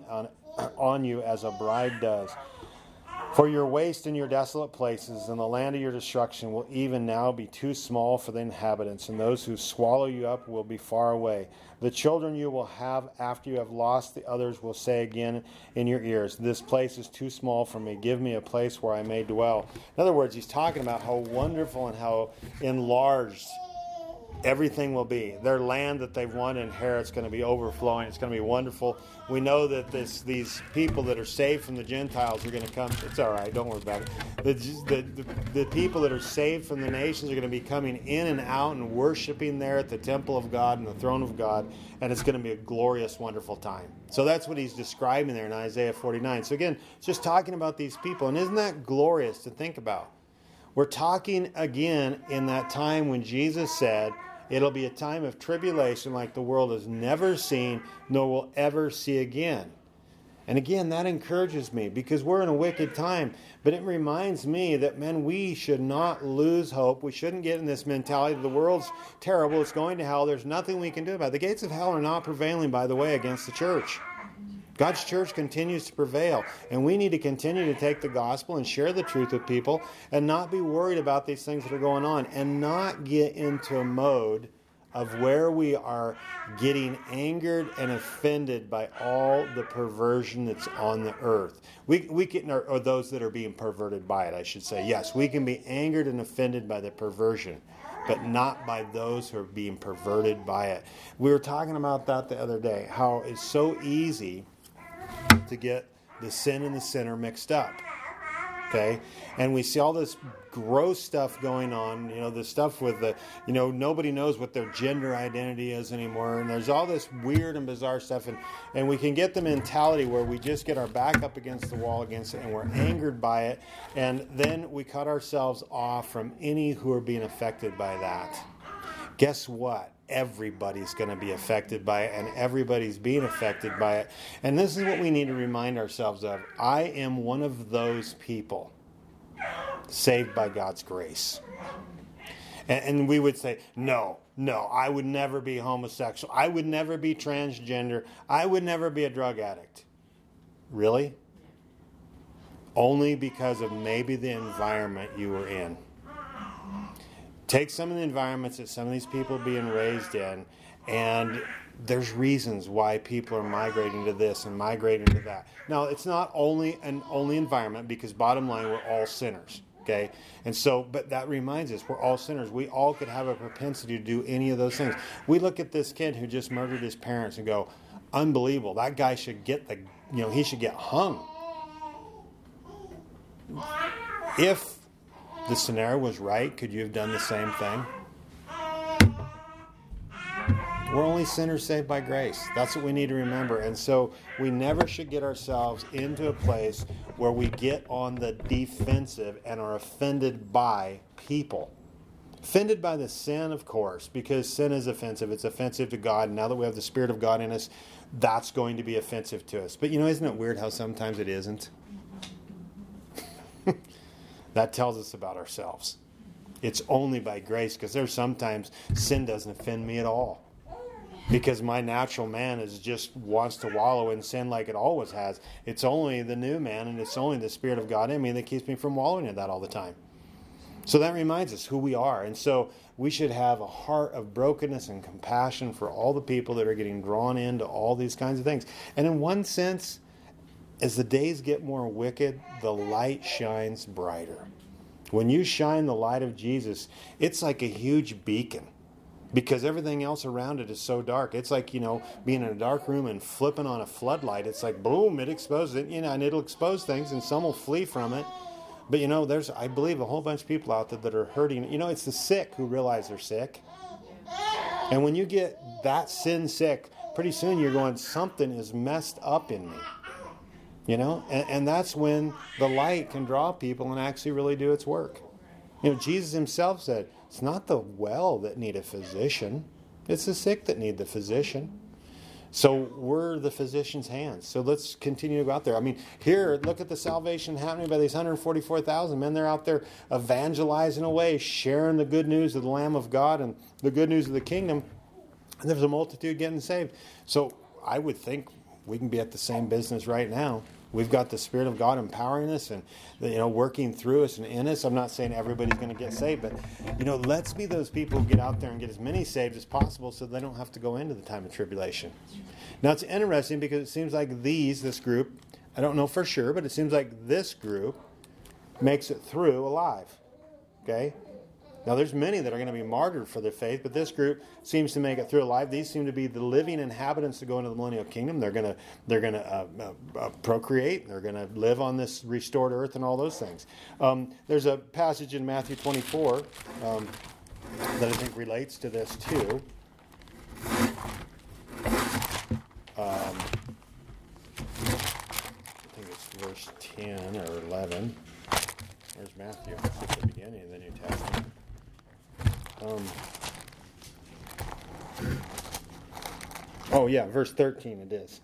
on you as a bride does. For your waste and your desolate places and the land of your destruction will even now be too small for the inhabitants, and those who swallow you up will be far away. The children you will have after you have lost the others will say again in your ears, this place is too small for me. Give me a place where I may dwell. In other words, he's talking about how wonderful and how enlarged everything will be. Their land that they've won and inherit is going to be overflowing. It's going to be wonderful. We know that these people that are saved from the Gentiles are going to come. It's all right. Don't worry about it. The people that are saved from the nations are going to be coming in and out and worshiping there at the temple of God and the throne of God. And it's going to be a glorious, wonderful time. So that's what he's describing there in Isaiah 49. So again, it's just talking about these people. And isn't that glorious to think about? We're talking again in that time when Jesus said, it'll be a time of tribulation like the world has never seen, nor will ever see again. And again, that encourages me because we're in a wicked time. But it reminds me that, man, we should not lose hope. We shouldn't get in this mentality that the world's terrible, it's going to hell, there's nothing we can do about it. The gates of hell are not prevailing, by the way, against the church. God's church continues to prevail, and we need to continue to take the gospel and share the truth with people and not be worried about these things that are going on and not get into a mode of where we are getting angered and offended by all the perversion that's on the earth. We can, or those that are being perverted by it, I should say. Yes, we can be angered and offended by the perversion, but not by those who are being perverted by it. We were talking about that the other day, how it's so easy to get the sin and the sinner mixed up. Okay? And we see all this gross stuff going on, the stuff with the, nobody knows what their gender identity is anymore. And there's all this weird and bizarre stuff. And we can get the mentality where we just get our back up against the wall against it and we're angered by it. And then we cut ourselves off from any who are being affected by that. Guess what? Everybody's going to be affected by it, and everybody's being affected by it. And this is what we need to remind ourselves of. I am one of those people saved by God's grace. And we would say, no, I would never be homosexual. I would never be transgender. I would never be a drug addict. Really? Only because of maybe the environment you were in. Take some of the environments that some of these people are being raised in, and there's reasons why people are migrating to this and migrating to that. Now, it's not only environment, because bottom line, we're all sinners. Okay, and so, but that reminds us, we're all sinners. We all could have a propensity to do any of those things. We look at this kid who just murdered his parents and go, unbelievable. That guy should get he should get hung. If the scenario was right, could you have done the same thing? We're only sinners saved by grace. That's what we need to remember. And so we never should get ourselves into a place where we get on the defensive and are offended by people. Offended by the sin, of course, because sin is offensive. It's offensive to God. Now that we have the Spirit of God in us, that's going to be offensive to us. But isn't it weird how sometimes it isn't? That tells us about ourselves. It's only by grace, because there's sometimes sin doesn't offend me at all. Because my natural man just wants to wallow in sin like it always has. It's only the new man, and it's only the Spirit of God in me that keeps me from wallowing in that all the time. So that reminds us who we are. And so we should have a heart of brokenness and compassion for all the people that are getting drawn into all these kinds of things. And in one sense, as the days get more wicked, the light shines brighter. When you shine the light of Jesus, it's like a huge beacon. Because everything else around it is so dark. It's like, being in a dark room and flipping on a floodlight. It's like, boom, it exposes it, and it'll expose things, and some will flee from it. But, there's, I believe, a whole bunch of people out there that are hurting. It's the sick who realize they're sick. And when you get that sin sick, pretty soon you're going, something is messed up in me. And that's when the light can draw people and actually really do its work. Jesus himself said, it's not the well that need a physician. It's the sick that need the physician. So we're the physician's hands. So let's continue to go out there. Here, look at the salvation happening by these 144,000 men. They're out there evangelizing away, sharing the good news of the Lamb of God and the good news of the kingdom. And there's a multitude getting saved. So I would think we can be at the same business right now. We've got the Spirit of God empowering us and working through us and in us. I'm not saying everybody's going to get saved, but let's be those people who get out there and get as many saved as possible so they don't have to go into the time of tribulation. Now it's interesting because it seems like this group, I don't know for sure, but it seems like this group makes it through alive. Okay? Now there's many that are going to be martyred for their faith, but this group seems to make it through alive. These seem to be the living inhabitants to go into the millennial kingdom. They're going to procreate. They're going to live on this restored earth and all those things. There's a passage in Matthew 24 that I think relates to this too. I think it's verse 10 or 11. Where's Matthew? It's at the beginning of the New Testament. Verse 13 it is.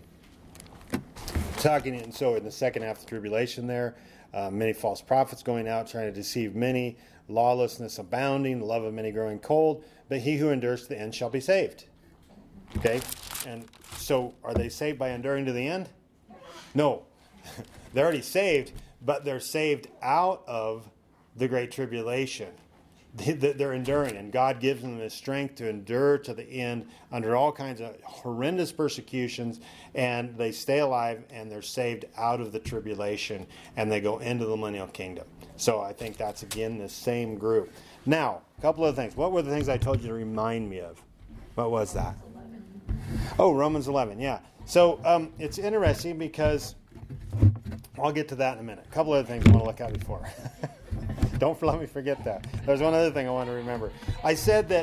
And so in the second half of the tribulation there, many false prophets going out trying to deceive many, lawlessness abounding, the love of many growing cold, but he who endures to the end shall be saved. Okay? And so are they saved by enduring to the end? No. They're already saved, but they're saved out of the great tribulation. They're enduring, and God gives them the strength to endure to the end under all kinds of horrendous persecutions, and they stay alive, and they're saved out of the tribulation, and they go into the millennial kingdom. So I think that's, again, the same group. Now, a couple of things. What were the things I told you to remind me of? What was that? Oh, Romans 11, yeah. So it's interesting because I'll get to that in a minute. A couple other things I want to look at before. Don't let me forget that. There's one other thing I want to remember. I said that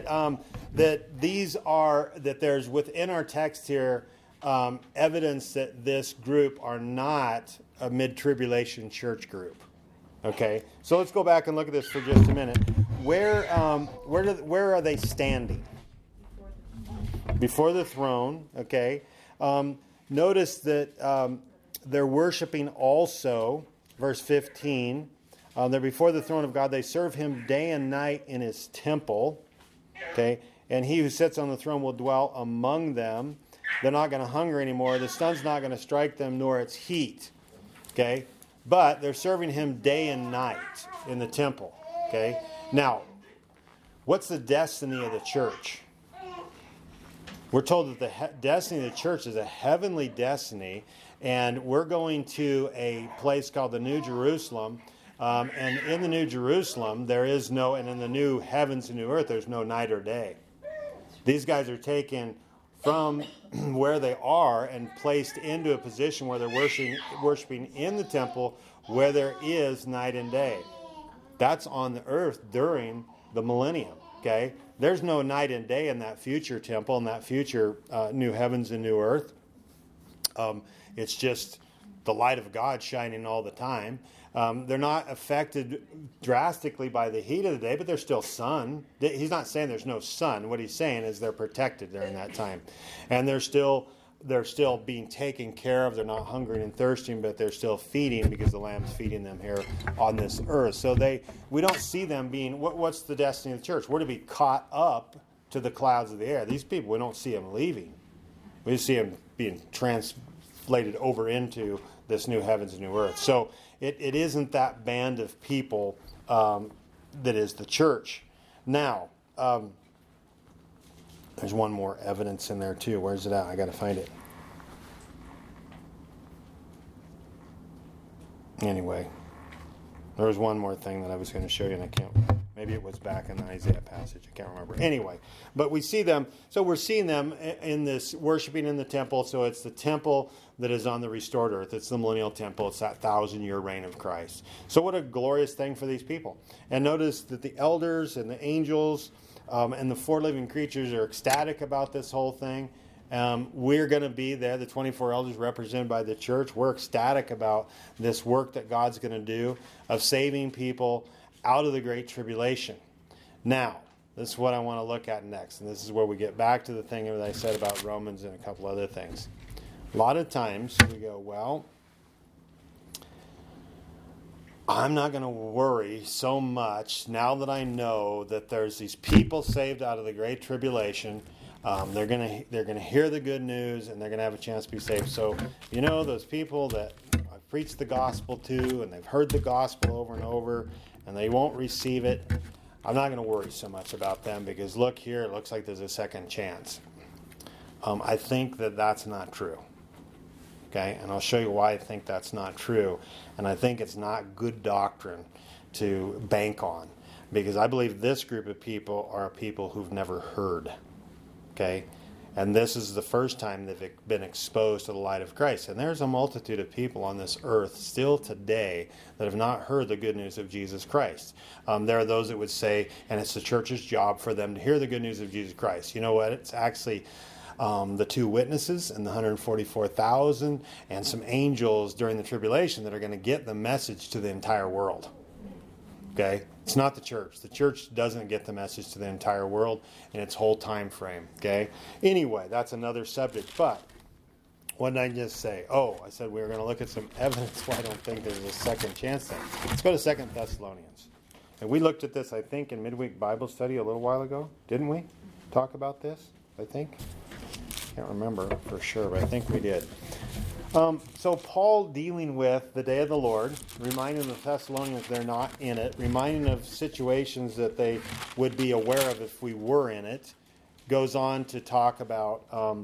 that there's within our text here evidence that this group are not a mid-tribulation church group. Okay, so let's go back and look at this for just a minute. Where are they standing? Before the throne. Okay. Notice that they're worshiping also. Verse 15. They're before the throne of God. They serve him day and night in his temple. Okay. And he who sits on the throne will dwell among them. They're not going to hunger anymore. The sun's not going to strike them, nor its heat. Okay. But they're serving him day and night in the temple. Okay. Now, what's the destiny of the church? We're told that the destiny of the church is a heavenly destiny, and we're going to a place called the New Jerusalem. And in the New Jerusalem, there is no, and in the new heavens and new earth, there's no night or day. These guys are taken from where they are and placed into a position where they're worshiping in the temple where there is night and day. That's on the earth during the millennium, okay? There's no night and day in that future temple, in that future new heavens and new earth. It's just the light of God shining all the time. They're not affected drastically by the heat of the day, but there's still sun. He's not saying there's no sun. What he's saying is they're protected during that time. And they're still being taken care of. They're not hungry and thirsting, but they're still feeding because the Lamb's feeding them here on this earth. So we don't see them being, what's the destiny of the church? We're to be caught up to the clouds of the air. These people, we don't see them leaving. We just see them being translated over into this new heavens and new earth. So it isn't that band of people that is the church. Now, there's one more evidence in there too. Where's it at? I got to find it. Anyway, there was one more thing that I was going to show you, and I can't. Maybe it was back in the Isaiah passage. I can't remember. Anyway, but we see them. So we're seeing them in this worshiping in the temple. So it's the temple that is on the restored earth. It's the millennial temple. It's that 1,000-year reign of Christ. So what a glorious thing for these people. And notice that the elders and the angels and the four living creatures are ecstatic about this whole thing. We're going to be there, the 24 elders represented by the church. We're ecstatic about this work that God's going to do of saving people out of the Great Tribulation. Now, this is what I want to look at next. And this is where we get back to the thing that I said about Romans and a couple other things. A lot of times we go, well, I'm not going to worry so much now that I know that there's these people saved out of the Great Tribulation. They're going to hear the good news and they're going to have a chance to be saved. So, those people that I've preached the gospel to and they've heard the gospel over and over and they won't receive it, I'm not going to worry so much about them because look here, it looks like there's a second chance. I think that that's not true. Okay, and I'll show you why I think that's not true. And I think it's not good doctrine to bank on because I believe this group of people are people who've never heard. Okay, and this is the first time they've been exposed to the light of Christ. And there's a multitude of people on this earth still today that have not heard the good news of Jesus Christ. There are those that would say, and it's the church's job for them to hear the good news of Jesus Christ. You know what? It's actually the two witnesses and the 144,000 and some angels during the tribulation that are going to get the message to the entire world. Okay? It's not the church. The church doesn't get the message to the entire world in its whole time frame. Okay? Anyway, that's another subject. But what did I just say? Oh, I said we were going to look at some evidence why I don't think there's a second chance thing. Let's go to 2 Thessalonians. And we looked at this, I think, in midweek Bible study a little while ago. Didn't we talk about this? I think. Can't remember for sure, but I think we did. So Paul dealing with the day of the Lord, reminding the Thessalonians they're not in it, reminding of situations that they would be aware of if we were in it, goes on to talk about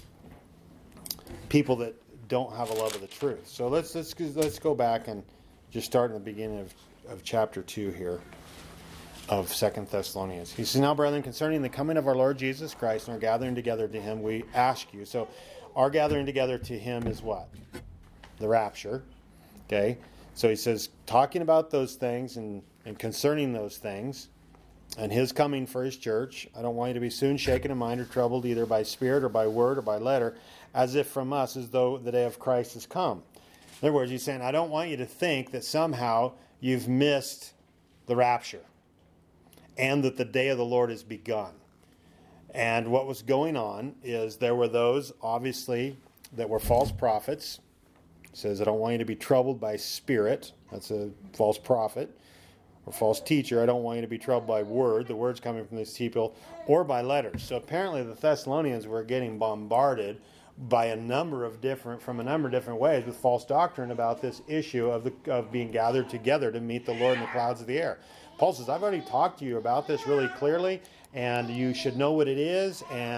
people that don't have a love of the truth. So let's go back and just start in the beginning of chapter 2 here of 2 Thessalonians. He says, now, brethren, concerning the coming of our Lord Jesus Christ and our gathering together to him, we ask you. So our gathering together to him is what? The rapture. Okay? So he says, talking about those things and concerning those things and his coming for his church, I don't want you to be soon shaken in mind or troubled either by spirit or by word or by letter, as if from us, as though the day of Christ has come. In other words, he's saying, I don't want you to think that somehow you've missed the rapture and that the day of the Lord has begun. And what was going on is there were those, obviously, that were false prophets. It says, I don't want you to be troubled by spirit. That's a false prophet or false teacher. I don't want you to be troubled by word. The word's coming from these people, or by letters. So apparently the Thessalonians were getting bombarded by a number of different ways with false doctrine about this issue of being gathered together to meet the Lord in the clouds of the air. Paul says, I've already talked to you about this really clearly, and you should know what it is. And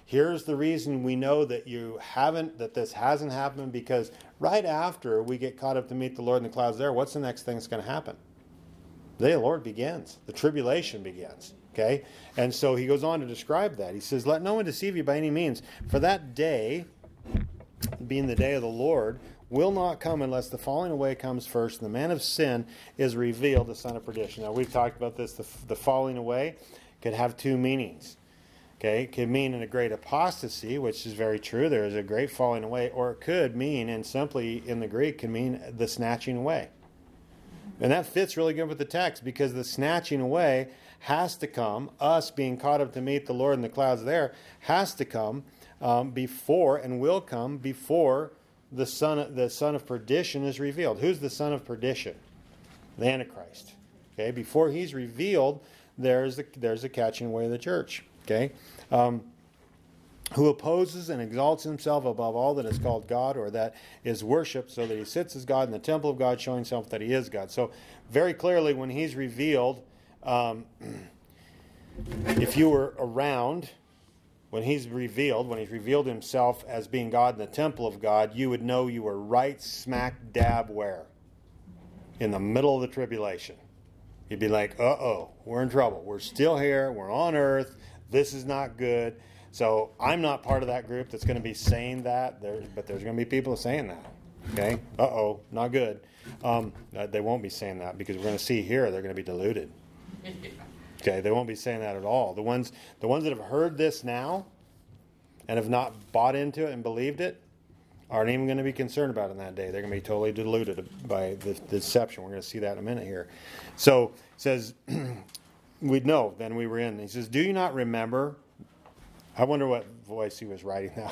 here's the reason we know that that this hasn't happened, because right after we get caught up to meet the Lord in the clouds there, what's the next thing that's going to happen? The day of the Lord begins. The tribulation begins. Okay? And so he goes on to describe that. He says, let no one deceive you by any means, for that day, being the day of the Lord, will not come unless the falling away comes first, and the man of sin is revealed, the son of perdition. Now, we've talked about this. The falling away could have two meanings. Okay, it could mean in a great apostasy, which is very true. There is a great falling away, or it could mean, and simply in the Greek, can mean the snatching away. And that fits really good with the text, because the snatching away has to come, us being caught up to meet the Lord in the clouds there, has to come before, and will come before the son of perdition is revealed. Who's the son of perdition? The Antichrist. Okay, before he's revealed, there's a catching away of the church. Okay, who opposes and exalts himself above all that is called God or that is worshipped, so that he sits as God in the temple of God, showing himself that he is God. So very clearly, when he's revealed, if you were around when he's revealed himself as being God in the temple of God, you would know you were right smack dab where? In the middle of the tribulation. You'd be like, uh-oh, we're in trouble. We're still here. We're on earth. This is not good. So I'm not part of that group that's going to be saying that, but there's going to be people saying that. Okay? Uh-oh, not good. They won't be saying that, because we're going to see here they're going to be deluded. Okay, they won't be saying that at all. The ones that have heard this now and have not bought into it and believed it aren't even going to be concerned about it in that day. They're going to be totally deluded by the deception. We're going to see that in a minute here. So it says, we'd know then we were in. He says, do you not remember? I wonder what voice he was writing now.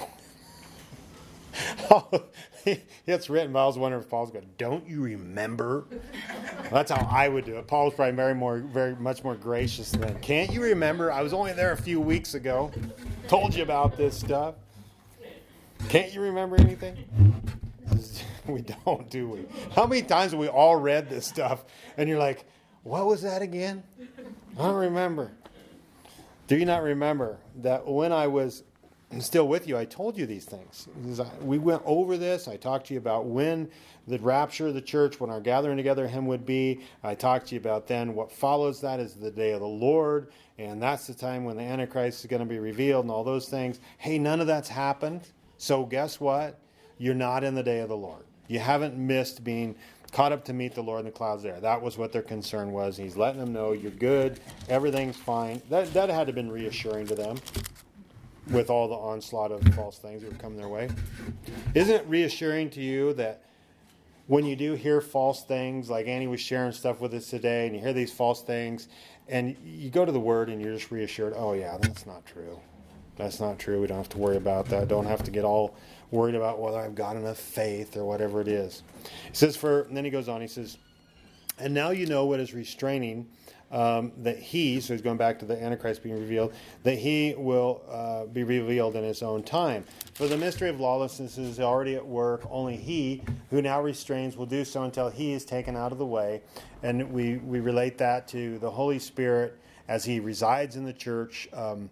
It's written, but I was wondering if Paul's going, don't you remember? That's how I would do it. Paul was probably very much more gracious than, can't you remember? I was only there a few weeks ago. Told you about this stuff. Can't you remember anything? We don't, do we? How many times have we all read this stuff and you're like, what was that again? I don't remember. Do you not remember that when I was still with you, I told you these things? We went over this. I talked to you about when the rapture of the church, when our gathering together of him would be. I talked to you about then what follows that is the day of the Lord, and that's the time when the Antichrist is going to be revealed and all those things. Hey, none of that's happened. So guess what? You're not in the day of the Lord. You haven't missed being caught up to meet the Lord in the clouds there. That was what their concern was. He's letting them know you're good. Everything's fine. That had to have been reassuring to them with all the onslaught of false things that were coming their way. Isn't it reassuring to you that when you do hear false things, like Annie was sharing stuff with us today, and you hear these false things, and you go to the Word and you're just reassured, oh yeah, that's not true. That's not true. We don't have to worry about that. Don't have to get all worried about whether I've got enough faith or whatever it is. He says, and then he goes on, he says, and now you know what is restraining that he, so he's going back to the Antichrist being revealed, that he will be revealed in his own time. For the mystery of lawlessness is already at work. Only he who now restrains will do so until he is taken out of the way. And we relate that to the Holy Spirit as he resides in the church,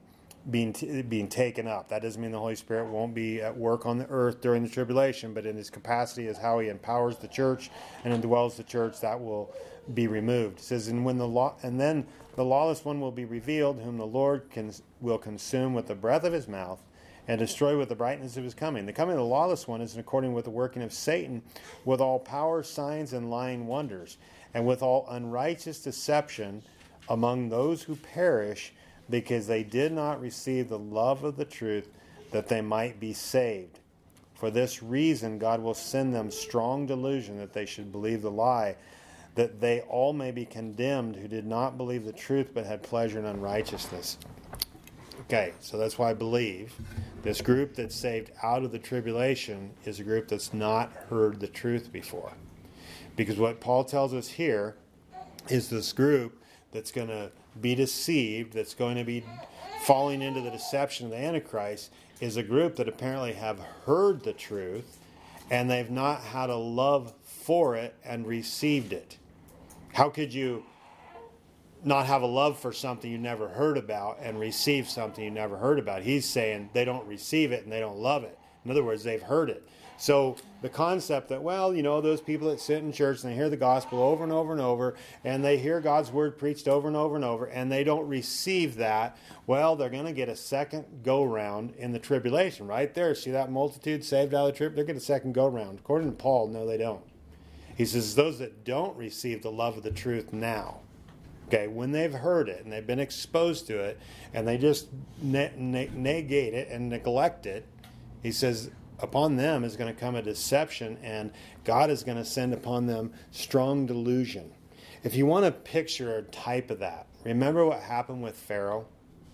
being taken up. That doesn't mean the Holy Spirit won't be at work on the earth during the tribulation, but in his capacity as how he empowers the church and indwells the church, that will be removed. It says, and then the lawless one will be revealed, whom the Lord will consume with the breath of his mouth and destroy with the brightness of his coming. The coming of the lawless one is in according with the working of Satan, with all power, signs, and lying wonders, and with all unrighteous deception among those who perish, because they did not receive the love of the truth, that they might be saved. For this reason God will send them strong delusion, that they should believe the lie, that they all may be condemned who did not believe the truth, but had pleasure in unrighteousness. Okay, so that's why I believe this group that's saved out of the tribulation is a group that's not heard the truth before. Because what Paul tells us here is this group that's going to be deceived, that's going to be falling into the deception of the Antichrist, is a group that apparently have heard the truth and they've not had a love for it and received it. How could you not have a love for something you never heard about and receive something you never heard about. He's saying they don't receive it and they don't love it. In other words, they've heard it. So the concept that, well, those people that sit in church and they hear the gospel over and over and over, and they hear God's word preached over and over and over, and they don't receive that, well, they're going to get a second go-round in the tribulation. Right there, see that multitude saved out of the trib? They're going to get a second go-round. According to Paul, no, they don't. He says those that don't receive the love of the truth now, okay, when they've heard it and they've been exposed to it, and they just negate it and neglect it, he says, upon them is going to come a deception, and God is going to send upon them strong delusion. If you want to picture a type of that, remember what happened with Pharaoh?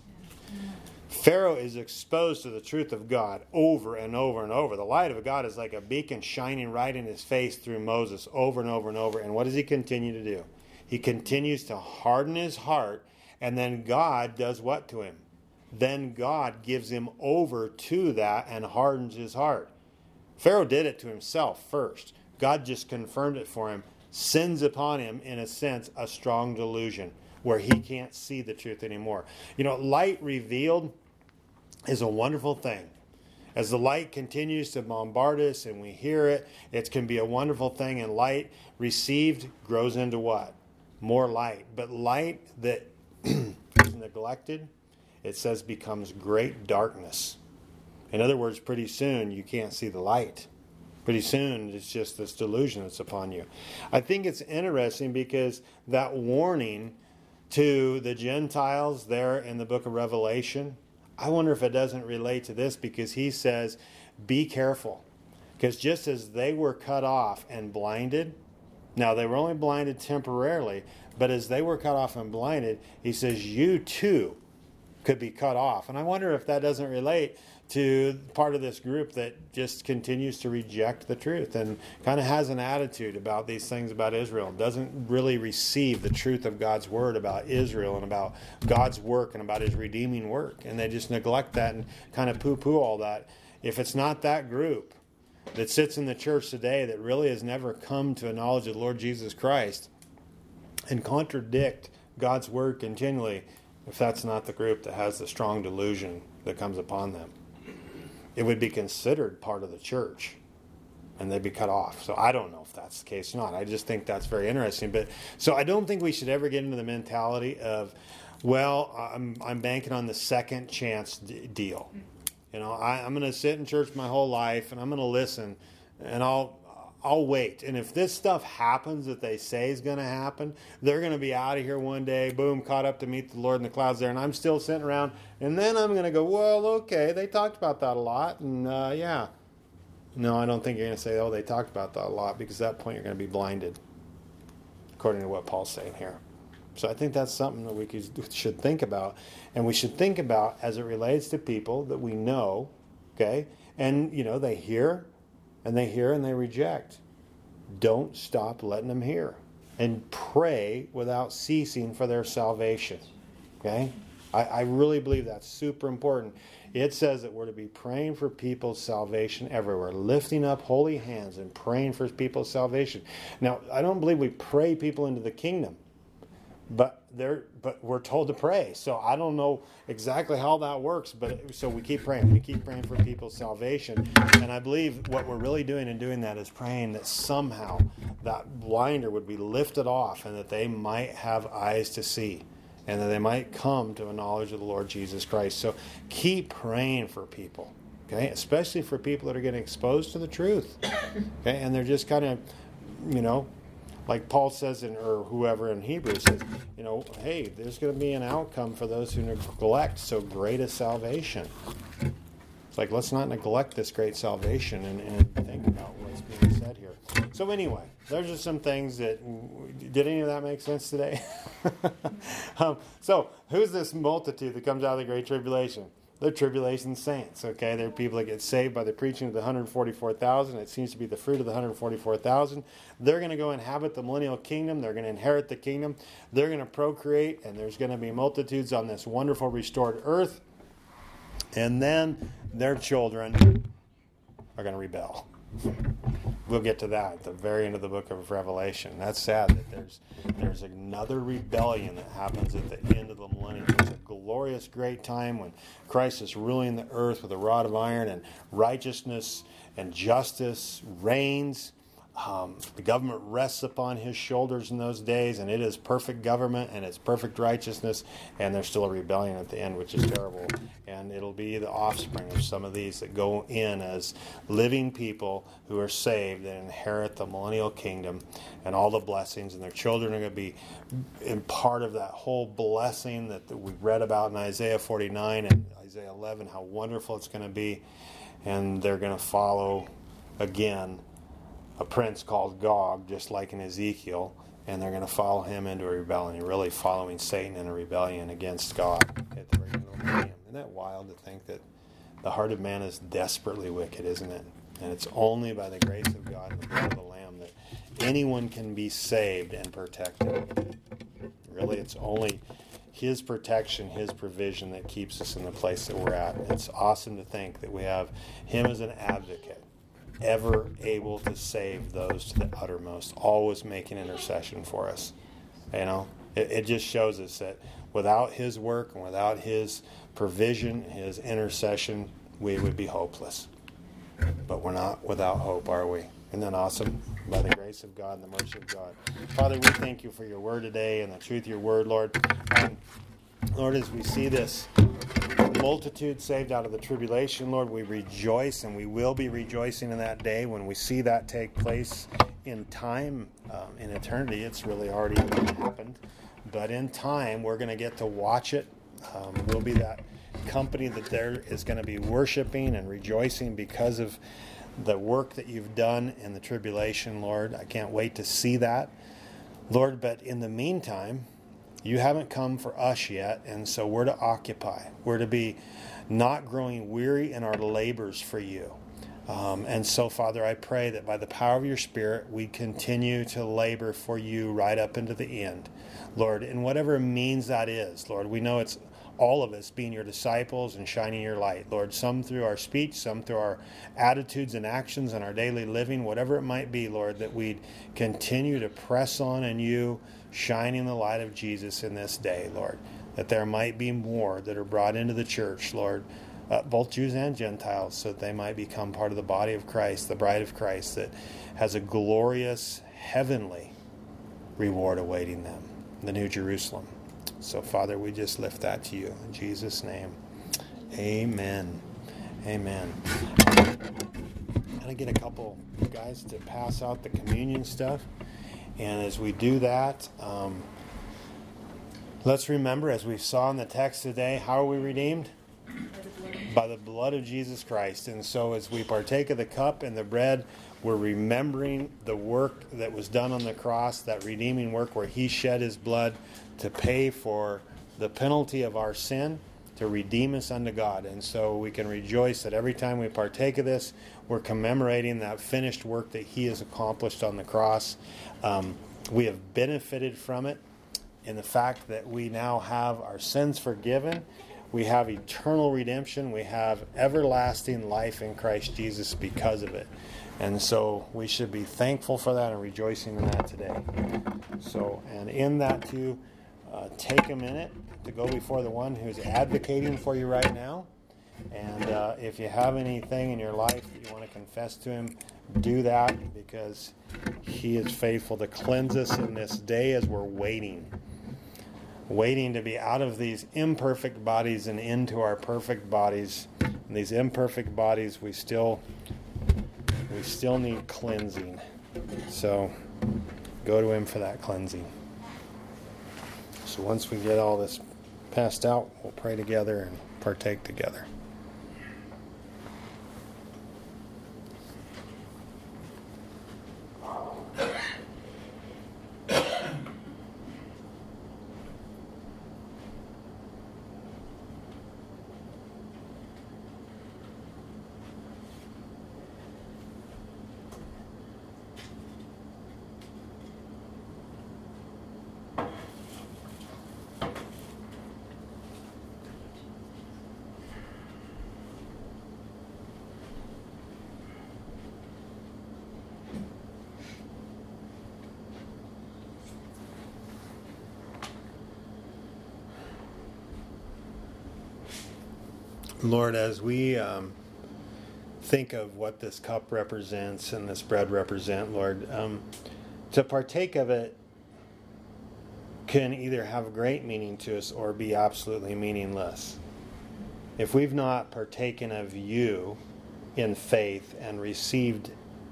Pharaoh is exposed to the truth of God over and over and over. The light of God is like a beacon shining right in his face through Moses over and over and over. And what does he continue to do? He continues to harden his heart, and then God does what to him? Then God gives him over to that and hardens his heart. Pharaoh did it to himself first. God just confirmed it for him, sends upon him, in a sense, a strong delusion where he can't see the truth anymore. Light revealed is a wonderful thing. As the light continues to bombard us and we hear it, it can be a wonderful thing. And light received grows into what? More light. But light that is neglected, it says, becomes great darkness. In other words, pretty soon you can't see the light. Pretty soon it's just this delusion that's upon you. I think it's interesting because that warning to the Gentiles there in the book of Revelation, I wonder if it doesn't relate to this, because he says, be careful. Because just as they were cut off and blinded, now they were only blinded temporarily, but as they were cut off and blinded, he says, you too could be cut off. And I wonder if that doesn't relate to part of this group that just continues to reject the truth and kind of has an attitude about these things about Israel, doesn't really receive the truth of God's word about Israel and about God's work and about his redeeming work. And they just neglect that and kind of poo-poo all that. If it's not that group that sits in the church today that really has never come to a knowledge of the Lord Jesus Christ and contradict God's word continually, if that's not the group that has the strong delusion that comes upon them, it would be considered part of the church and they'd be cut off. So I don't know if that's the case or not. I just think that's very interesting. But so I don't think we should ever get into the mentality of, well, I'm banking on the second chance deal. I'm going to sit in church my whole life and I'm going to listen and I'll wait. And if this stuff happens that they say is going to happen, they're going to be out of here one day, boom, caught up to meet the Lord in the clouds there, and I'm still sitting around. And then I'm going to go, well, okay, they talked about that a lot, and yeah. No, I don't think you're going to say, oh, they talked about that a lot, because at that point you're going to be blinded, according to what Paul's saying here. So I think that's something that we should think about, and we should think about as it relates to people that we know, okay, and, they hear, and they hear and they reject. Don't stop letting them hear. And pray without ceasing for their salvation. Okay? I really believe that's super important. It says that we're to be praying for people's salvation everywhere. Lifting up holy hands and praying for people's salvation. Now, I don't believe we pray people into the kingdom. But we're told to pray. So I don't know exactly how that works, but so we keep praying. We keep praying for people's salvation. And I believe what we're really doing in doing that is praying that somehow that blinder would be lifted off and that they might have eyes to see and that they might come to a knowledge of the Lord Jesus Christ. So keep praying for people, okay? Especially for people that are getting exposed to the truth, okay? And they're just kind of, like Paul says, or whoever in Hebrews says, hey, there's going to be an outcome for those who neglect so great a salvation. It's like, let's not neglect this great salvation and think about what's being said here. So anyway, those are some things that, did any of that make sense today? So who's this multitude that comes out of the Great Tribulation? The tribulation saints, okay? They're people that get saved by the preaching of the 144,000. It seems to be the fruit of the 144,000. They're going to go inhabit the millennial kingdom. They're going to inherit the kingdom. They're going to procreate, and there's going to be multitudes on this wonderful restored earth. And then their children are going to rebel. We'll get to that at the very end of the book of Revelation. That's sad that there's another rebellion that happens at the end of the millennium. It's a glorious, great time when Christ is ruling the earth with a rod of iron, and righteousness and justice reigns. The government rests upon his shoulders in those days, and it is perfect government and it's perfect righteousness, and there's still a rebellion at the end, which is terrible. And it'll be the offspring of some of these that go in as living people who are saved and inherit the millennial kingdom and all the blessings, and their children are going to be in part of that whole blessing that we read about in Isaiah 49 and Isaiah 11, how wonderful it's going to be. And they're going to follow again a prince called Gog, just like in Ezekiel, and they're going to follow him into a rebellion. You're really following Satan in a rebellion against God at the very end of the millennium. Isn't that wild to think that the heart of man is desperately wicked, isn't it? And it's only by the grace of God and the blood of the Lamb that anyone can be saved and protected. Really, it's only his protection, his provision that keeps us in the place that we're at. It's awesome to think that we have him as an advocate, ever able to save those to the uttermost, always making intercession for us. You know, it just shows us that without his work and without his provision, his intercession, we would be hopeless. But we're not without hope, are we? Isn't that awesome? By the grace of God and the mercy of God. Father, we thank you for your word today and the truth of your word, Lord. Lord, as we see this multitude saved out of the tribulation, Lord, we rejoice, and we will be rejoicing in that day when we see that take place in time. In eternity, it's really already happened. But in time, we're going to get to watch it. We'll be that company that there is going to be worshiping and rejoicing because of the work that you've done in the tribulation, Lord. I can't wait to see that, Lord. But in the meantime, you haven't come for us yet, and so we're to occupy. We're to be not growing weary in our labors for you. And so, Father, I pray that by the power of your Spirit, we continue to labor for you right up into the end, Lord, in whatever means that is. Lord, we know it's all of us being your disciples and shining your light, Lord, some through our speech, some through our attitudes and actions and our daily living, whatever it might be, Lord, that we'd continue to press on in you, shining the light of Jesus in this day, Lord, that there might be more that are brought into the church, Lord, both Jews and Gentiles, so that they might become part of the body of Christ, the bride of Christ, that has a glorious heavenly reward awaiting them, the New Jerusalem. So, Father, we just lift that to you. In Jesus' name, amen. Amen. I'm going to get a couple guys to pass out the communion stuff. And as we do that, let's remember, as we saw in the text today, how are we redeemed? By the blood of Jesus Christ. And so as we partake of the cup and the bread, we're remembering the work that was done on the cross, that redeeming work where he shed his blood to pay for the penalty of our sin, to redeem us unto God. And so we can rejoice that every time we partake of this, we're commemorating that finished work that he has accomplished on the cross. We have benefited from it in the fact that we now have our sins forgiven. We have eternal redemption. We have everlasting life in Christ Jesus because of it. And so we should be thankful for that and rejoicing in that today. So, and in that too, take a minute to go before the one who's advocating for you right now. And if you have anything in your life that you want to confess to him, do that, because he is faithful to cleanse us in this day as we're waiting to be out of these imperfect bodies and into our perfect bodies. And these imperfect bodies, we still need cleansing. So go to him for that cleansing. So once we get all this passed out, we'll pray together and partake together. Lord, as we think of what this cup represents and this bread represent, Lord, to partake of it can either have great meaning to us or be absolutely meaningless. If we've not partaken of you in faith and received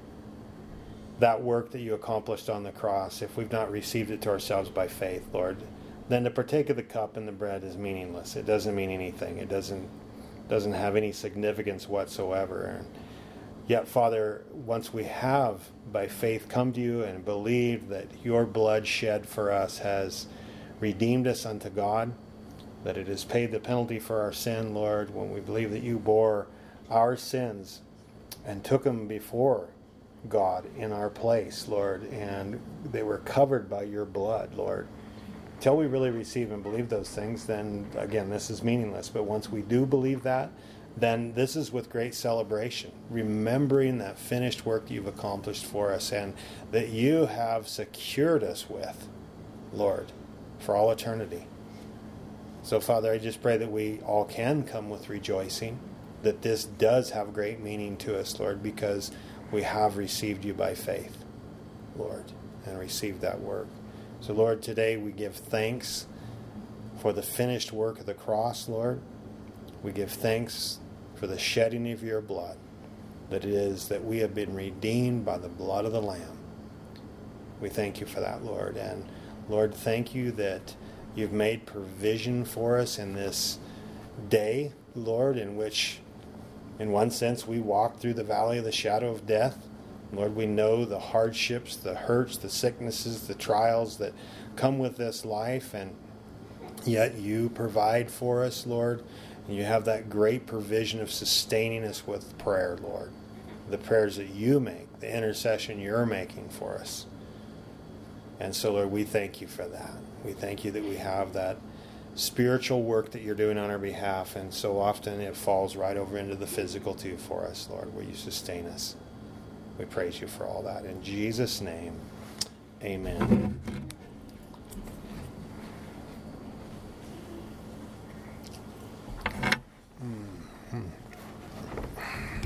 that work that you accomplished on the cross, if we've not received it to ourselves by faith, Lord, then to partake of the cup and the bread is meaningless. It doesn't mean anything. It doesn't have any significance whatsoever. And yet, Father, once we have by faith come to you and believed that your blood shed for us has redeemed us unto God, that it has paid the penalty for our sin, Lord, when we believe that you bore our sins and took them before God in our place, Lord, and they were covered by your blood, Lord. Until we really receive and believe those things, then again, this is meaningless. But once we do believe that, then this is with great celebration, remembering that finished work you've accomplished for us and that you have secured us with, Lord, for all eternity. So, Father, I just pray that we all can come with rejoicing, that this does have great meaning to us, Lord, because we have received you by faith, Lord, and received that work. So, Lord, today we give thanks for the finished work of the cross, Lord. We give thanks for the shedding of your blood, that it is that we have been redeemed by the blood of the Lamb. We thank you for that, Lord. And, Lord, thank you that you've made provision for us in this day, Lord, in which, in one sense, we walk through the valley of the shadow of death. Lord, we know the hardships, the hurts, the sicknesses, the trials that come with this life, and yet you provide for us, Lord, and you have that great provision of sustaining us with prayer, Lord. The prayers that you make, the intercession you're making for us. And so, Lord, we thank you for that. We thank you that we have that spiritual work that you're doing on our behalf, and so often it falls right over into the physical too for us, Lord, where you sustain us. We praise you for all that. In Jesus' name, amen.